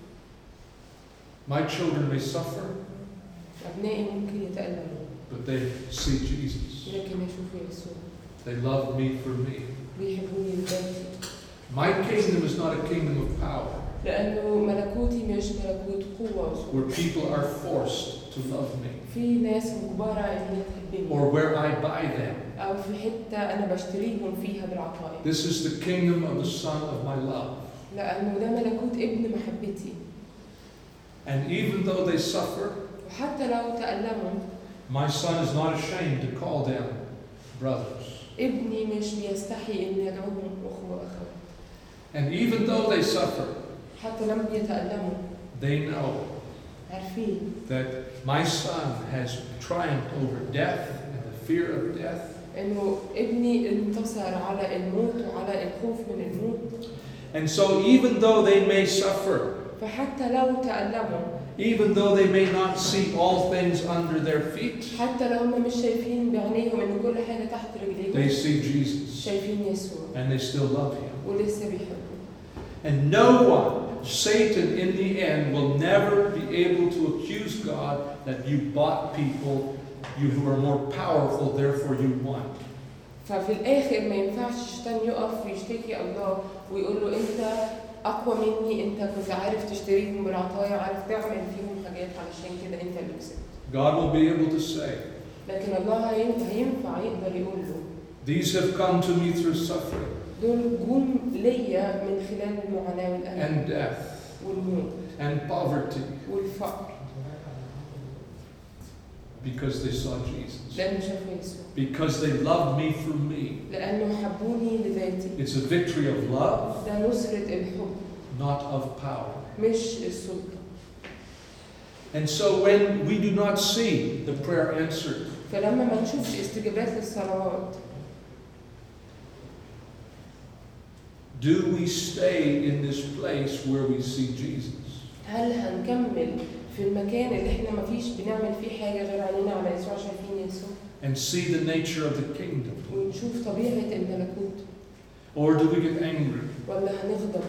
S3: my children may suffer,
S2: أبنائي ممكن يتألموا
S3: but they see Jesus.
S2: لكن يشوفوا يسوع.
S3: They love me for me.
S2: بيحبوني لذاتي.
S3: My kingdom is not a kingdom of power,
S2: لأنه ملكوتي مش ملكوت قوة
S3: where
S2: وسلطة.
S3: people are forced to love me,
S2: في ناس مجبرة إن هي تحبني.
S3: or where I buy them.
S2: أو في حتة أنا بشتريهم فيها بالعطايا.
S3: This is the kingdom of the Son of my love.
S2: لأنه ده ملكوت ابن محبتي.
S3: And even though they suffer,
S2: وحتى لو تألموا
S3: my son is not ashamed to call them brothers.
S2: ابني مش بيستحي إن يدعوهم أخوة أخوة.
S3: And even though they suffer,
S2: حتى لما بيتألموا
S3: they know
S2: عارفين
S3: that my son has triumphed over death and the fear of death.
S2: إنه ابني انتصر على الموت وعلى الخوف من الموت.
S3: And so even though they may suffer,
S2: فحتى لو تألموا
S3: even though they may not see all things under their feet,
S2: حتى لو هم مش شايفين بعينيهم إن كل حاجة تحت
S3: they
S2: رجليهم
S3: see Jesus
S2: شايفين يسوع
S3: and they still love him.
S2: ولسه بيحبوا.
S3: And no one, Satan in the end, will never be able to accuse God that you bought people, you who are more powerful, therefore you won.
S2: ففي الآخر ما ينفعش الشيطان يقف ويشتكي الله ويقول له أنت أقوى مني، أنت كنت عارف تشتريهم بالعطايا، عارف تعمل فيهم حاجات علشان كده أنت اللي كسبت.
S3: God will be able to say,
S2: لكن الله هينفع يقدر يقول له
S3: these have come to me through suffering
S2: دول جم ليا من خلال المعاناة والألم
S3: and death
S2: والموت
S3: and poverty
S2: والفقر
S3: because they saw Jesus.
S2: لأنه شافوا يسوع.
S3: Because they loved me for me.
S2: لأنه حبوني لذاتي.
S3: It's a victory of love,
S2: ده نصرة الحب
S3: not of power.
S2: مش السلطة.
S3: And so when we do not see the prayer answered,
S2: فلما ما نشوفش استجابات للصلوات
S3: do we stay in this place where we see Jesus?
S2: هل هنكمل في المكان اللي احنا ما فيش بنعمل فيه حاجة غير علينا على يسوع شايفين يسوع
S3: And see the nature of the kingdom?
S2: ونشوف طبيعة الملكوت
S3: Or do we get angry?
S2: ولا هنغضب؟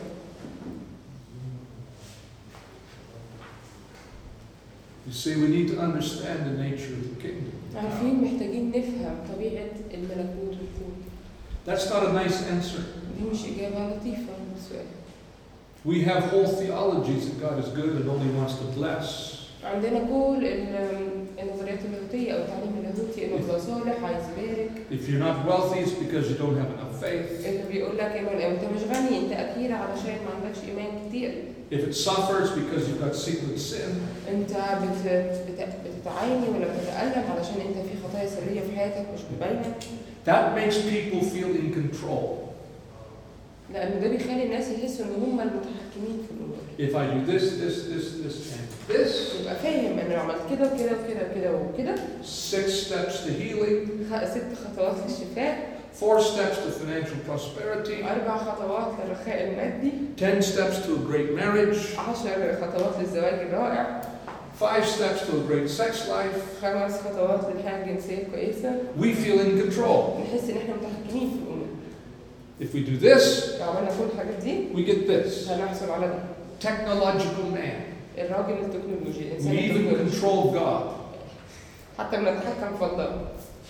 S3: You see, we need to understand the nature of the kingdom.
S2: عارفين محتاجين نفهم طبيعة الملكوت والكون.
S3: That's not a nice answer.
S2: دي مش إجابة لطيفة للسؤال.
S3: We have whole theologies that God is good and only wants to bless.
S2: عندنا كل النظريات اللاهوتية أو التعليم اللاهوتي إنه الله صالح عايز يبارك.
S3: If you're not wealthy, it's because you don't have enough faith.
S2: إنه بيقول لك إنه أنت مش غني أنت أكيد علشان ما عندكش إيمان كتير.
S3: If it suffers, because you've got secret sin.
S2: أنت بتتعاني ولا بتتألم علشان أنت في خطايا سرية في حياتك مش مبينة.
S3: That makes people feel in control.
S2: لأنه ده بيخلي الناس يحسوا إن هم المتحكمين في الأمور.
S3: If I do this, and this,
S2: يبقى فاهم إن لو عملت كده وكده وكده وكده وكده
S3: 6 steps to healing,
S2: 6 خطوات للشفاء،
S3: 4 steps to financial prosperity,
S2: 4 خطوات للرخاء المادي،
S3: 10 steps to a great marriage,
S2: 10 خطوات للزواج الرائع،
S3: 5 steps to a great sex life.
S2: 5 خطوات للحياة الجنسية الكويسة.
S3: We feel in control.
S2: نحس إن إحنا متحكمين في الأمور.
S3: If we do this,
S2: لو عملنا كل الحاجات دي
S3: we get this.
S2: هنحصل على ده.
S3: Technological man.
S2: الراجل التكنولوجي،
S3: We
S2: الإنسان
S3: even
S2: التكنولوجي.
S3: control God.
S2: حتى بنتحكم في الله.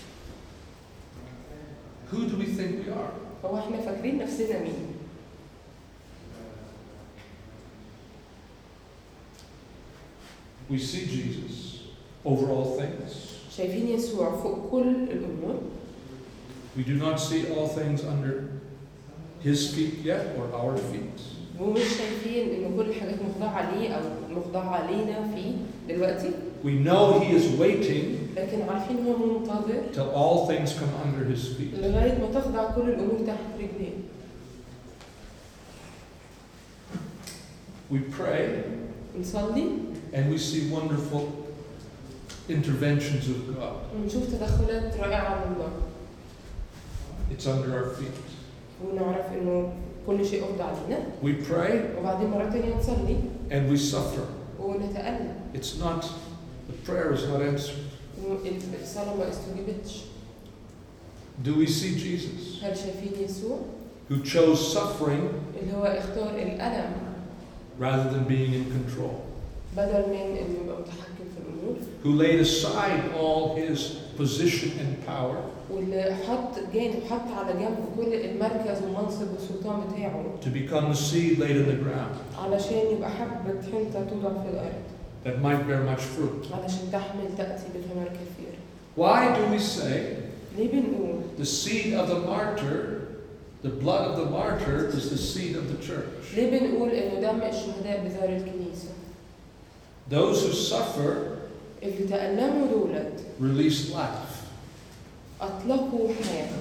S3: Who do we think we are?
S2: هو إحنا فاكرين نفسنا مين؟
S3: We see Jesus over all things.
S2: شايفين يسوع فوق كل الأمور.
S3: We do not see all things under his feet yet or our feet.
S2: ومش شايفين إن كل الحاجات مخضوعة ليه أو مخضوعة علينا فيه دلوقتي.
S3: We know he is waiting
S2: لكن عارفين هو منتظر
S3: till all things come under his feet.
S2: لغاية ما تخضع كل الأمور تحت رجليه.
S3: We pray
S2: نصلي
S3: and we see wonderful interventions of God.
S2: ونشوف تدخلات رائعة من الله.
S3: It's under our feet.
S2: ونعرف إنه كل شيء أخضع علينا.
S3: We pray
S2: وبعدين مرة تانية نصلي
S3: and we suffer.
S2: ونتألم.
S3: It's not, the prayer is not answered.
S2: الصلاة ما استجيبتش.
S3: Do we see Jesus
S2: هل شايفين يسوع
S3: who chose suffering
S2: اللي هو اختار الألم
S3: rather than being in control?
S2: بدل من إنه يبقى متحكم في الأمور.
S3: Who laid aside all his position and power
S2: واللي حط على جنب كل المركز والمنصب والسلطان بتاعه
S3: to become the seed laid in the ground
S2: علشان يبقى حبة حنطة توضع في الأرض
S3: that might bear much fruit.
S2: علشان تحمل تأتي بثمر كثير.
S3: Why do we say
S2: ليه بنقول
S3: the seed of the martyr, the blood of the martyr is the seed of the church?
S2: ليه بنقول إنه دم الشهداء بذار الكنيسة؟
S3: Those who suffer
S2: اللي تألموا دولت
S3: release life.
S2: أطلقوا حياة.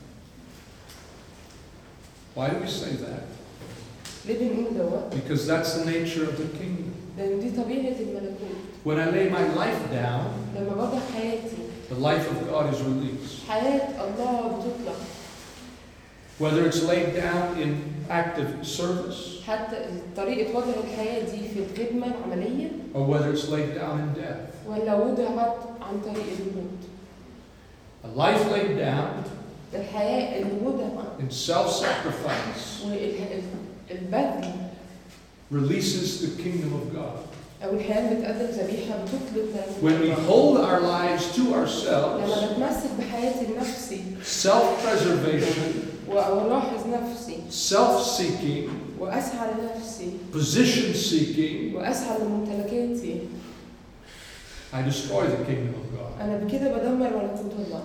S3: Why do we say that?
S2: ليه بنقول دوت؟
S3: Because that's the nature of the kingdom.
S2: لأن دي طبيعة الملكوت.
S3: When I lay my life down,
S2: لما بضع حياتي
S3: the life of God is released.
S2: حياة الله بتطلق.
S3: Whether it's laid down in active service
S2: حتى طريقة وضع الحياة دي في الخدمة العملية
S3: or whether it's laid down in death.
S2: ولا وضعت عن طريق الموت.
S3: A life laid down
S2: الحياة اللي وضعت
S3: in self-sacrifice
S2: والبذل
S3: releases the kingdom of God.
S2: أو الحياة اللي بتقدم ذبيحة بتطلق
S3: When we hold our lives to ourselves,
S2: لما بتمسك بحياتي لنفسي
S3: self-preservation,
S2: وألاحظ نفسي
S3: self-seeking,
S2: وأسعى لنفسي
S3: position-seeking,
S2: وأسعى لممتلكاتي
S3: I destroy the kingdom of God.
S2: أنا بكده بدمر ملكوت الله.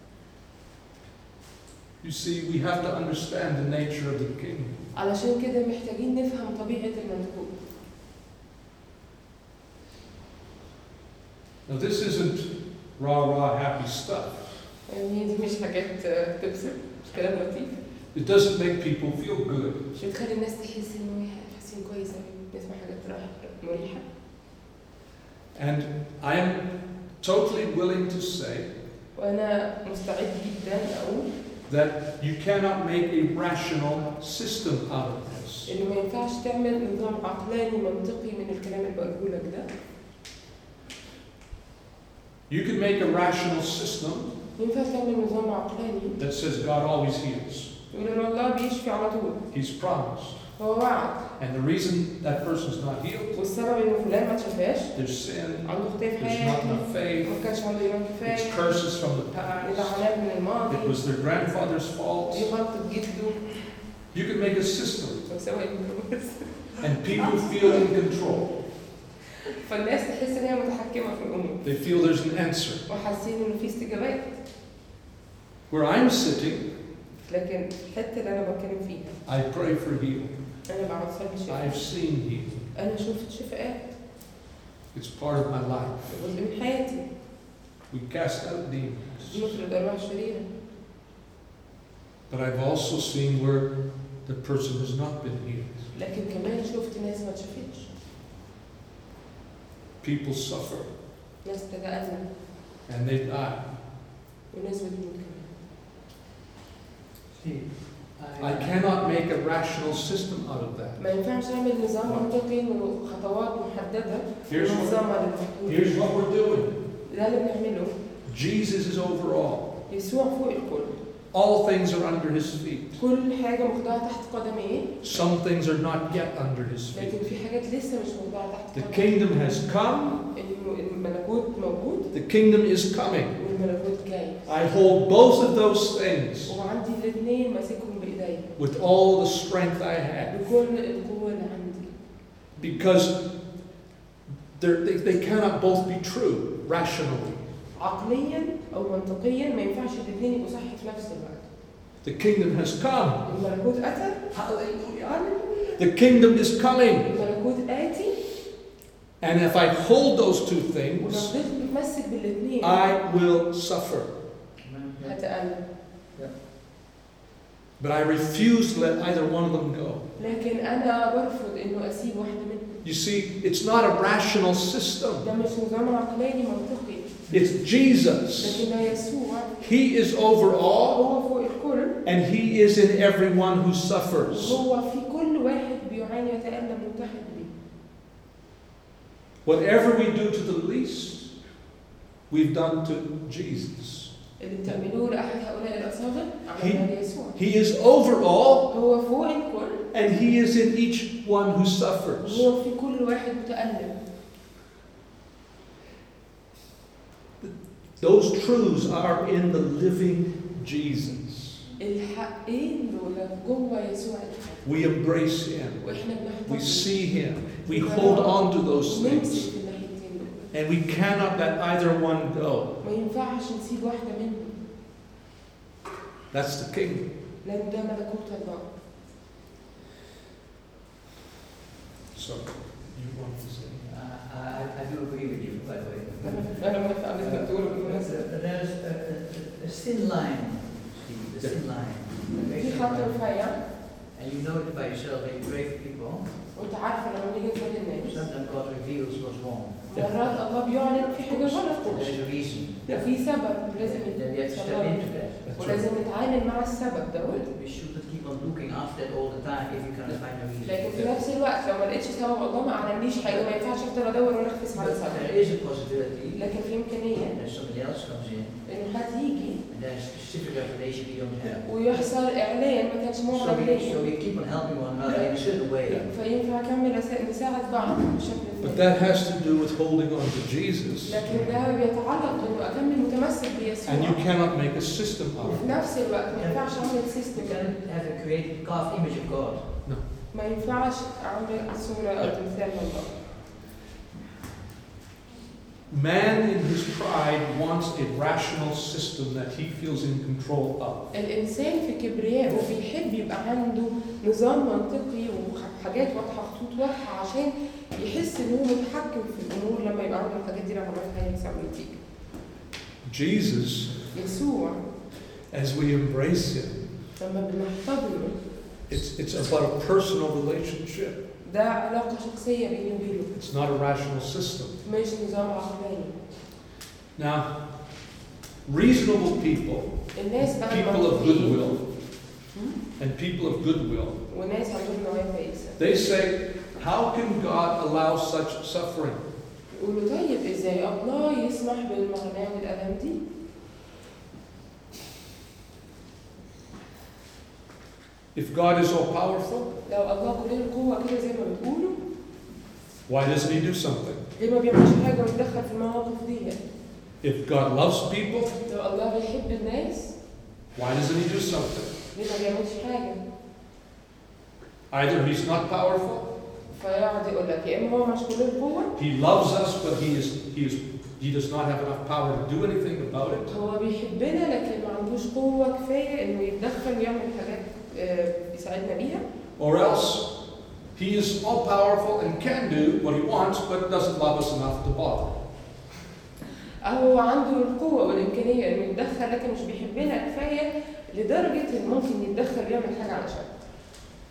S3: You see, we have to understand the nature of the kingdom.
S2: علشان كده محتاجين نفهم طبيعة الملكوت.
S3: Now this isn't rah-rah happy stuff.
S2: يعني دي مش حاجات تبسط، مش كلام لطيف.
S3: It doesn't make people feel good.
S2: مش بتخلي الناس تحس إنه حاسين كويس نسمع حاجات مريحة.
S3: And I am totally willing to say
S2: وأنا مستعد جدا أقول
S3: that you cannot make a rational system out of this.
S2: إنه ما ينفعش تعمل نظام عقلاني منطقي من الكلام اللي بقوله لك ده.
S3: You can make a rational system
S2: ينفع تعمل نظام عقلاني
S3: that says God always heals.
S2: يقول إن الله بيشفي على طول.
S3: He's promised.
S2: هو وعد.
S3: And the reason that person's not healed,
S2: والسبب إنه فلان ما اتشافاش
S3: there's sin,
S2: عنده خطية في
S3: there's not
S2: حياته
S3: enough faith,
S2: ما كانش عنده إيمان
S3: it's
S2: كفاية
S3: curses from the past,
S2: لعنات من الماضي
S3: it was their grandfather's fault.
S2: دي غلطة جده
S3: You can make a system
S2: وسواء الجواز
S3: and people feel in control.
S2: فالناس تحس إن هي متحكمة في الأمور
S3: They feel there's an answer.
S2: وحاسين إنه في استجابات.
S3: Where I'm sitting,
S2: لكن الحتة اللي أنا بتكلم فيها
S3: I pray for healing.
S2: أنا بعد صلي شفاء.
S3: I've seen healing.
S2: أنا شفت شفاءات.
S3: It's part of my life.
S2: جزء من حياتي.
S3: We cast out demons.
S2: نطرد أرواح شريرة.
S3: But I've also seen where the person has not been healed.
S2: لكن كمان شفت ناس ما تشافتش.
S3: People suffer
S2: ناس تتألم
S3: and they die.
S2: وناس بتموت كمان.
S3: I cannot make a rational system out of that.
S2: ما ينفعش أعمل نظام منطقي وخطوات محددة
S3: Here's
S2: منظمة للمحدود.
S3: what we're doing.
S2: ده اللي بنعمله.
S3: Jesus is over all.
S2: يسوع فوق الكل.
S3: All things are under his feet.
S2: كل حاجة مخضوعة تحت قدميه.
S3: Some things are not yet under his feet.
S2: لكن في حاجات لسه مش مخضوعة تحت
S3: The
S2: قدميه.
S3: kingdom has come.
S2: الملكوت موجود.
S3: The kingdom is coming.
S2: والملكوت جاي.
S3: I hold both of those things
S2: وعندي الاثنين ماسكهم بإيديا.
S3: with all the strength I have.
S2: بكل القوة اللي عندي.
S3: Because they cannot both be true rationally.
S2: عقليا أو منطقيا ما ينفعش الاثنين يبقوا صح في نفس الوقت.
S3: The kingdom has come.
S2: الملكوت أتى.
S3: Hallelujah. The kingdom is coming.
S2: الملكوت آتي.
S3: And if I hold those two things,
S2: ولو فضلت متمسك بالاثنين
S3: I will suffer.
S2: هتألم.
S3: But I refuse to let either one of them go.
S2: لكن أنا برفض إنه أسيب واحدة منهم.
S3: You see, it's not a rational system.
S2: ده مش نظام عقلاني منطقي.
S3: It's Jesus.
S2: لكن ده يسوع.
S3: He is over all,
S2: هو فوق الكل.
S3: and He is in everyone who suffers.
S2: هو في كل واحد بيعاني يتألم متحد بيه.
S3: Whatever we do to the least, we've done to Jesus.
S2: اللي بتعملوه لأحد هؤلاء الأصاغر عملوه ليسوع.
S3: He is over all,
S2: هو فوق الكل.
S3: and He is in each one who suffers.
S2: هو في كل واحد متألم.
S3: Those truths are in the living Jesus.
S2: الحقين دول جوه يسوع الحق.
S3: We embrace Him.
S2: واحنا
S3: We
S2: بنحتفظ.
S3: see Him. We hold on to those
S2: نمسك
S3: things.
S2: في الناحيتين دول.
S3: And we cannot let either one go.
S2: ما ينفعش نسيب واحدة منهم.
S3: That's the kingdom.
S2: لأن ده ملكوت الله.
S3: So, you want to say?
S5: I do agree with you, by the way.
S2: أنا موافقة على اللي أنت بتقوله بالمناسبة.
S5: There's a thin line, Steve, the thin line.
S2: في خط رفيع.
S5: And you know it by yourself when you pray for people.
S2: وأنت عارفة لما نيجي نصلي الناس.
S5: Sometimes God reveals what's wrong.
S2: مرات الله بيعلن في حاجة غلط.
S5: There's a reason.
S2: في سبب لازم
S5: Then we have to step into that.
S2: ولازم نتعامل مع السبب دوت.
S5: We shouldn't keep on looking after that all the time if you cannot find a reason.
S2: لكن في نفس الوقت لو ما لقيتش سبب الله ما أعلنليش حاجة ما ينفعش أفضل أدور وأنفذ على
S5: But
S2: السبب.
S5: there is a possibility
S2: لكن في إمكانية
S5: that somebody else comes in
S2: إنه حد يجي
S5: and there's specific revelation we don't have.
S2: ويحصل إعلان ما كانش معلن
S5: So
S2: ليا.
S5: we keep on helping one another in a certain way.
S2: فينفع أكمل نساعد بعض بشكل
S3: But
S2: ما.
S3: that has to do with holding on to Jesus.
S2: لكن ده بيتعلق إنه أكمل متمسك بيسوع.
S3: And you cannot make a system out of
S2: وفي
S3: it.
S2: نفس الوقت ما ينفعش أعمل
S5: You
S2: سيستم.
S5: can have a created carved image of God.
S2: ما ينفعش أعمل صورة أو تمثال من الله.
S3: Man in his pride wants a rational system that he feels in control of.
S2: الإنسان في كبريائه بيحب يبقى عنده نظام منطقي وحاجات واضحة خطوط واضحة عشان يحس إن هو متحكم في الأمور لما يبقى عنده الحاجات دي لو عملها هيحصل نتيجة.
S3: Jesus,
S2: يسوع
S3: as we embrace Him,
S2: لما بنحتضنه
S3: it's about a personal relationship.
S2: ده علاقة شخصية بيني وبينه.
S3: It's not a rational system.
S2: مش نظام عقلاني.
S3: Now, reasonable people,
S2: الناس بقى
S3: people of
S2: المنطقيين
S3: goodwill, and people of goodwill,
S2: وناس عندهم نوايا كويسة.
S3: they say, how can God allow such suffering?
S2: يقولوا طيب ازاي الله يسمح بالمعاناة والألم دي؟
S3: If God is all powerful,
S2: لو الله كله القوة كده زي ما بتقولوا
S3: why doesn't He do something?
S2: ليه ما بيعملش حاجة ويتدخل في المواقف دي؟
S3: If God loves people,
S2: لو الله بيحب الناس
S3: why doesn't He do something?
S2: ليه ما بيعملش حاجة؟
S3: Either He's not powerful,
S2: فيقعد يقول لك يا إما هو مش كله القوة
S3: He loves us, but He does not have enough power to do anything about it.
S2: هو بيحبنا لكن ما عندوش قوة كفاية إنه يتدخل ويعمل حاجات يساعدنا بيها.
S3: Or else, He is all powerful and can do what He wants, but doesn't love us enough to bother.
S2: هو عنده القوة والإمكانية إنه يتدخل لكن مش بيحبنا كفاية لدرجة إنه ممكن يتدخل ويعمل حاجة علشان.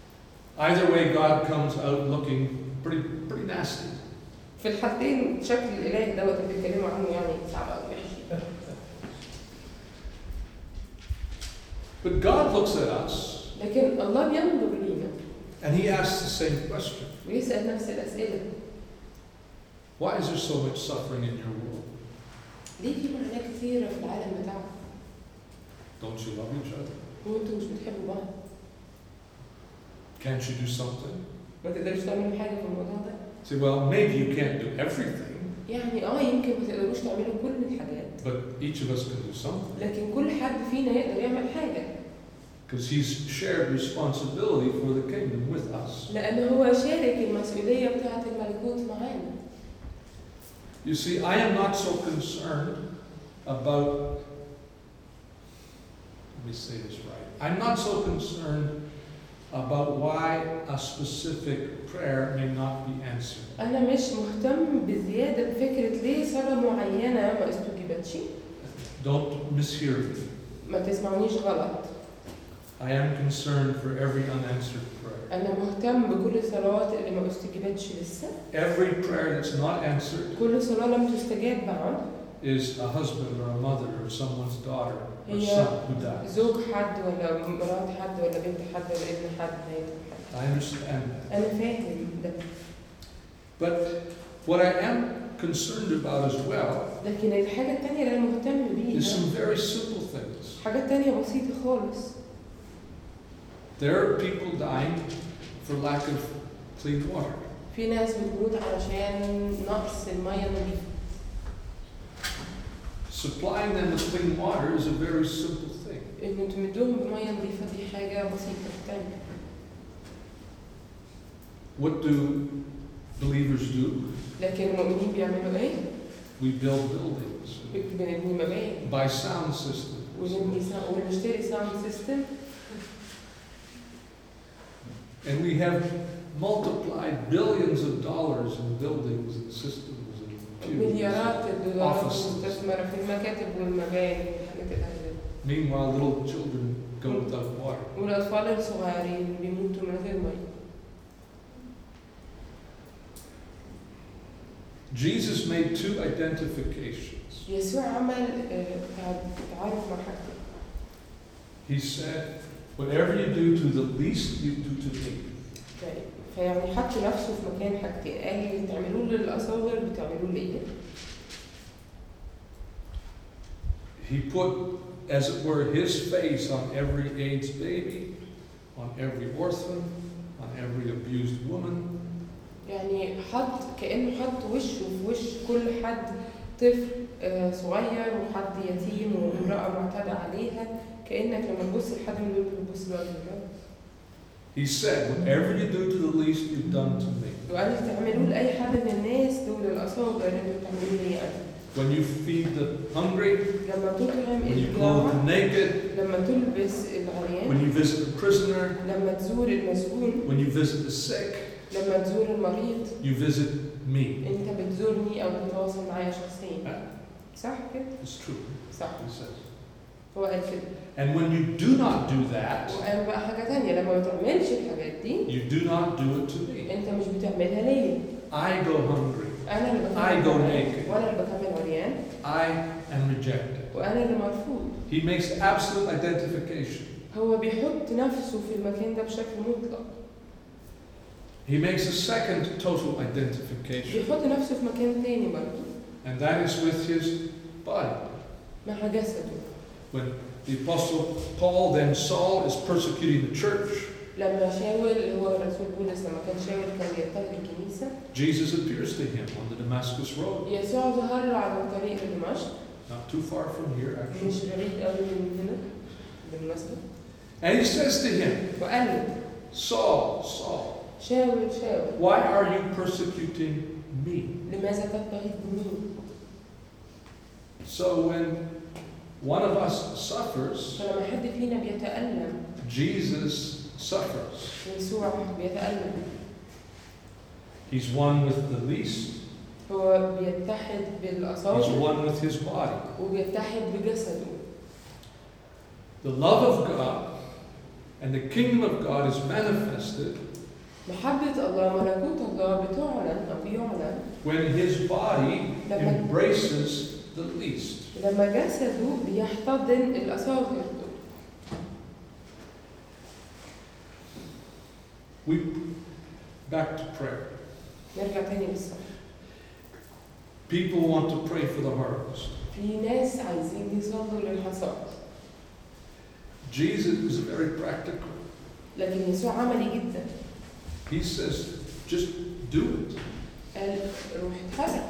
S3: Either way, God comes out looking pretty nasty.
S2: في الحالتين شكل الإله دوت اللي بيتكلموا عنه يعني صعب أوي وحش.
S3: But God looks at us
S2: لكن الله بينظر لينا
S3: and He asks the same question.
S2: ويسأل نفس الأسئلة.
S3: Why is there so much suffering in your world?
S2: ليه في معاناة كثيرة في العالم بتاعنا؟
S3: Don't you love each other?
S2: وانتوا مش بتحبوا بعض؟
S3: Can't you do something?
S2: ما تقدروش تعملوا حاجة في الموضوع ده؟
S3: Say, well, maybe you can't do everything,
S2: يعني يمكن ما تقدروش تعملوا كل الحاجات،
S3: but each of us can do something.
S2: لكن كل حد فينا يقدر يعمل حاجة.
S3: Because He's shared responsibility for the kingdom with us.
S2: لأن هو شارك المسؤولية بتاعة الملكوت معانا.
S3: You see, I am not so concerned about, let me say this right, I'm not so concerned about why a specific prayer may not be answered.
S2: أنا مش مهتم بزيادة بفكرة ليه صلاة معينة ما استجيبتش.
S3: Don't mishear me.
S2: ما تسمعونيش غلط.
S3: I am concerned for every unanswered prayer.
S2: أنا مهتم بكل الصلوات اللي ما استجيبتش لسه.
S3: Every prayer that's not answered
S2: كل صلاة لم تستجاب بعد.
S3: is a husband or a mother or someone's daughter or
S2: هي
S3: son who dies.
S2: زوج حد ولا مرات حد ولا بنت حد ولا ابن حد هيئة حد.
S3: I understand that.
S2: أنا فاهم ده.
S3: But what I am concerned about as well
S2: لكن الحاجة التانية اللي أنا مهتم
S3: is
S2: بيها
S3: some very simple things.
S2: حاجات تانية بسيطة خالص.
S3: There are people dying for lack of clean water.
S2: في ناس بتموت علشان نقص المية النظيفة.
S3: Supplying them with clean water is a very simple thing.
S2: إنه تمدوهم بمية نظيفة دي حاجة بسيطة تتعمل.
S3: What do believers do?
S2: لكن المؤمنين بيعملوا إيه؟
S3: We build buildings,
S2: بنبني مباني
S3: buy sound systems,
S2: ونشتري ساوند سيستم.
S3: and we have multiplied billions of dollars in buildings and systems and pews.
S2: مليارات الدولارات
S3: Offices.
S2: مستثمرة في المكاتب والمباني والحاجات الأهلية.
S3: Meanwhile, little children go without water.
S2: والأطفال الصغيرين بيموتوا من غير مية.
S3: Jesus made two identifications.
S2: يسوع عمل تعارف مع حاجتين.
S3: He said, whatever you do to the least, you do to me.
S2: فيعني حط نفسه في مكان حاجتين، قال اللي بتعملوه للأصغر بتعملوه ليا.
S3: He put, as it were, his face on every AIDS baby, on every orphan, on every abused woman.
S2: يعني كأنه حط وشه في وش كل حد طفل صغير وحد يتيم وامرأة معتدى عليها، كأنك لما تبص لحد من دول بتبص لوجه الرب.
S3: He said, whatever you do to the least, you've done to me.
S2: وقال لك تعملوه لأي حد من الناس دول الأصغر اللي انتوا بتعملوه لي أنا.
S3: When you feed the hungry,
S2: لما تطعم
S3: when you clothe the
S2: الجوع،
S3: naked,
S2: لما تلبس
S3: when
S2: العريان،
S3: you visit the prisoner,
S2: لما تزور المسجون،
S3: when you visit the sick,
S2: لما تزور المريض،
S3: you visit me.
S2: انت بتزورني او بتتواصل معايا شخصيا. صح كده؟
S3: It's true,
S2: صح.
S3: he says.
S2: هو قال كده.
S3: And when you do not do that,
S2: وقال بقى حاجة تانية، لما ما تعملش الحاجات دي
S3: you do not do it to me.
S2: انت مش بتعملها ليا.
S3: I go hungry.
S2: انا اللي
S3: I go
S2: بكمل
S3: naked.
S2: وانا اللي بكمل عريان
S3: I am rejected.
S2: وانا اللي مرفوض.
S3: He makes absolute identification.
S2: هو بيحط نفسه في المكان ده بشكل مطلق.
S3: He makes a second total identification,
S2: بيحط نفسه في مكان تاني برضه.
S3: and that is with his body.
S2: مع جسده.
S3: When the Apostle Paul, then Saul, is persecuting the church,
S2: لما شاول اللي هو الرسول بولس لما كان شاول كان بيضطهد الكنيسة،
S3: Jesus appears to him on the Damascus road,
S2: يسوع ظهر له على طريق دمشق،
S3: not too far from here
S2: مش
S3: actually,
S2: بعيد قوي من هنا بالمناسبة،
S3: and he says to him,
S2: وقال له
S3: Saul, Saul,
S2: شاول شاول
S3: why are you persecuting me?
S2: لماذا تضطهد بني؟
S3: So when one of us suffers,
S2: فلما حد فينا بيتألم
S3: Jesus suffers.
S2: يسوع بيتألم.
S3: He's one with the least.
S2: هو بيتحد
S3: He's
S2: بالأصابع
S3: one with his body.
S2: وبيتحد بجسده.
S3: The love of God and the kingdom of God is manifested
S2: محبة الله ملكوت الله بتعلن أو بيعلن
S3: when his body embraces the least.
S2: لما جسده بيحتضن الأصاغر.
S3: We back to prayer.
S2: نرجع تاني للصلاة.
S3: People want to pray for the harvest.
S2: في ناس عايزين يصلوا للحصاد.
S3: Jesus is very practical.
S2: لكن يسوع عملي جدا.
S3: He says, just do it.
S2: قال روح اتحرك.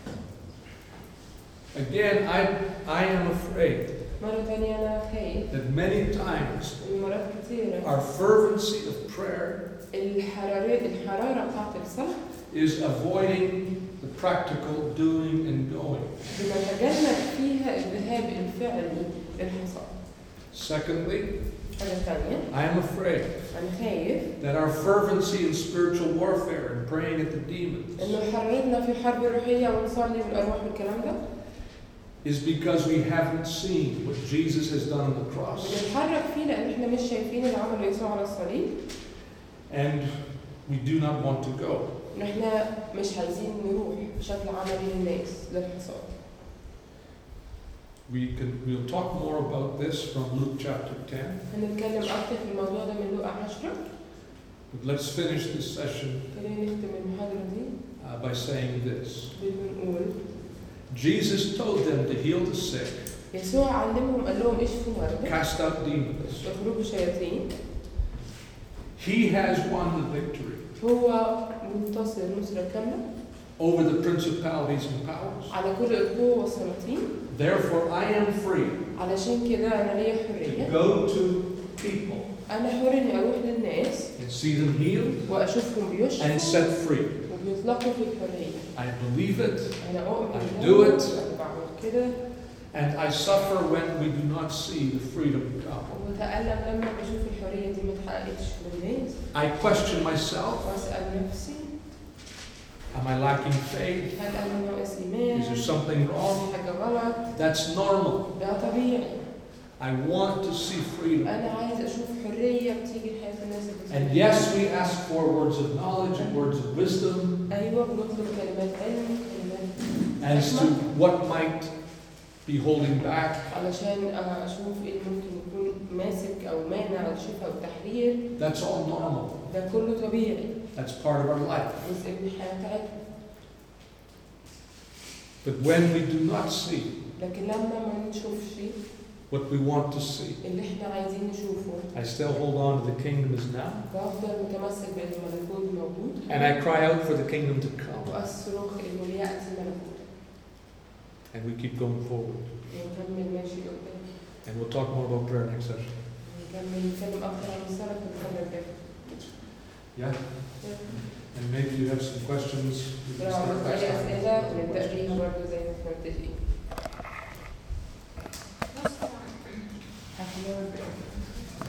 S3: Again, I am afraid
S2: مرة تانية أنا خايف.
S3: that many times
S2: مرات كتيرة.
S3: our fervency of prayer
S2: الحرارة بتاعت الصلاة.
S3: is avoiding the practical doing and going.
S2: بنتجنب فيها الذهاب الفعلي للحصاد.
S3: Secondly,
S2: حاجة تانية.
S3: I am afraid
S2: أنا خايف
S3: that our fervency in spiritual warfare and praying at the demons
S2: إنه حررنا في الحرب الروحية ونصلي بالأرواح والكلام ده.
S3: is because we haven't seen what Jesus has done on the cross.
S2: بنتحرك فيه لأن إحنا مش شايفين اللي عمله يسوع على الصليب.
S3: And we do not want to go.
S2: إحنا مش عايزين نروح بشكل عملي للناس للحصاد.
S3: We'll talk more about this from Luke chapter 10.
S2: هنتكلم أكتر في الموضوع ده من لوقا 10.
S3: But let's finish this session
S2: خلينا نختم المحاضرة دي
S3: by saying this.
S2: بنقول
S3: Jesus told them to heal the sick,
S2: يسوع علمهم قال لهم اشفوا مرضى
S3: cast out demons.
S2: اخرجوا شياطين.
S3: He has won the victory
S2: هو منتصر نصرة كاملة
S3: over the principalities and powers.
S2: على كل القوة والسلاطين.
S3: Therefore, I am free
S2: علشان كده أنا ليا
S3: to
S2: حرية.
S3: go to people
S2: أنا حر إني أروح للناس
S3: and see them healed
S2: وأشوفهم
S3: and
S2: بيشفوا
S3: set free.
S2: وبيطلقوا في الحرية.
S3: I believe it
S2: أنا أؤمن
S3: I
S2: بده،
S3: do it.
S2: أنا بعمل كده
S3: and I suffer when we do not see the freedom come.
S2: وبتألم لما بشوف الحرية دي ما اتحققتش للناس.
S3: I question myself.
S2: وأسأل نفسي
S3: Am I lacking faith?
S2: هل أنا ناقص إيمان؟
S3: Is there something wrong?
S2: في حاجة غلط؟
S3: That's normal.
S2: ده طبيعي.
S3: I want to see freedom.
S2: أنا عايز أشوف حرية بتيجي لحياة الناس
S3: And
S2: اللي
S3: yes, we ask for words of knowledge and words of wisdom
S2: أيوة بنطلب كلمات علم كلمات
S3: as to what might be holding back.
S2: علشان أشوف إيه اللي ممكن يكون ماسك أو مانع الشفاء والتحرير.
S3: That's all normal.
S2: ده كله طبيعي.
S3: That's part of our life.
S2: جزء من الحياة بتاعتنا.
S3: But when we do not see
S2: لكن لما ما نشوفش
S3: what we want to see,
S2: اللي إحنا عايزين نشوفه
S3: I still hold on to the kingdom is now.
S2: بفضل متمسك بأن الملكوت موجود.
S3: And I cry out for the kingdom to come.
S2: وأصرخ إنه ليأتي ملكوت.
S3: And we keep going forward.
S2: ونكمل ماشي قدام.
S3: And we'll talk more about prayer next session.
S2: ونكمل نتكلم أكتر عن الصلاة في المحاضرة الجاية.
S3: Yeah? And maybe you have some questions. We can
S2: لو
S3: start
S2: عندكم
S3: next
S2: أي
S3: time.
S2: أسئلة نبدأ بيها برضه زي ما احنا متفقين.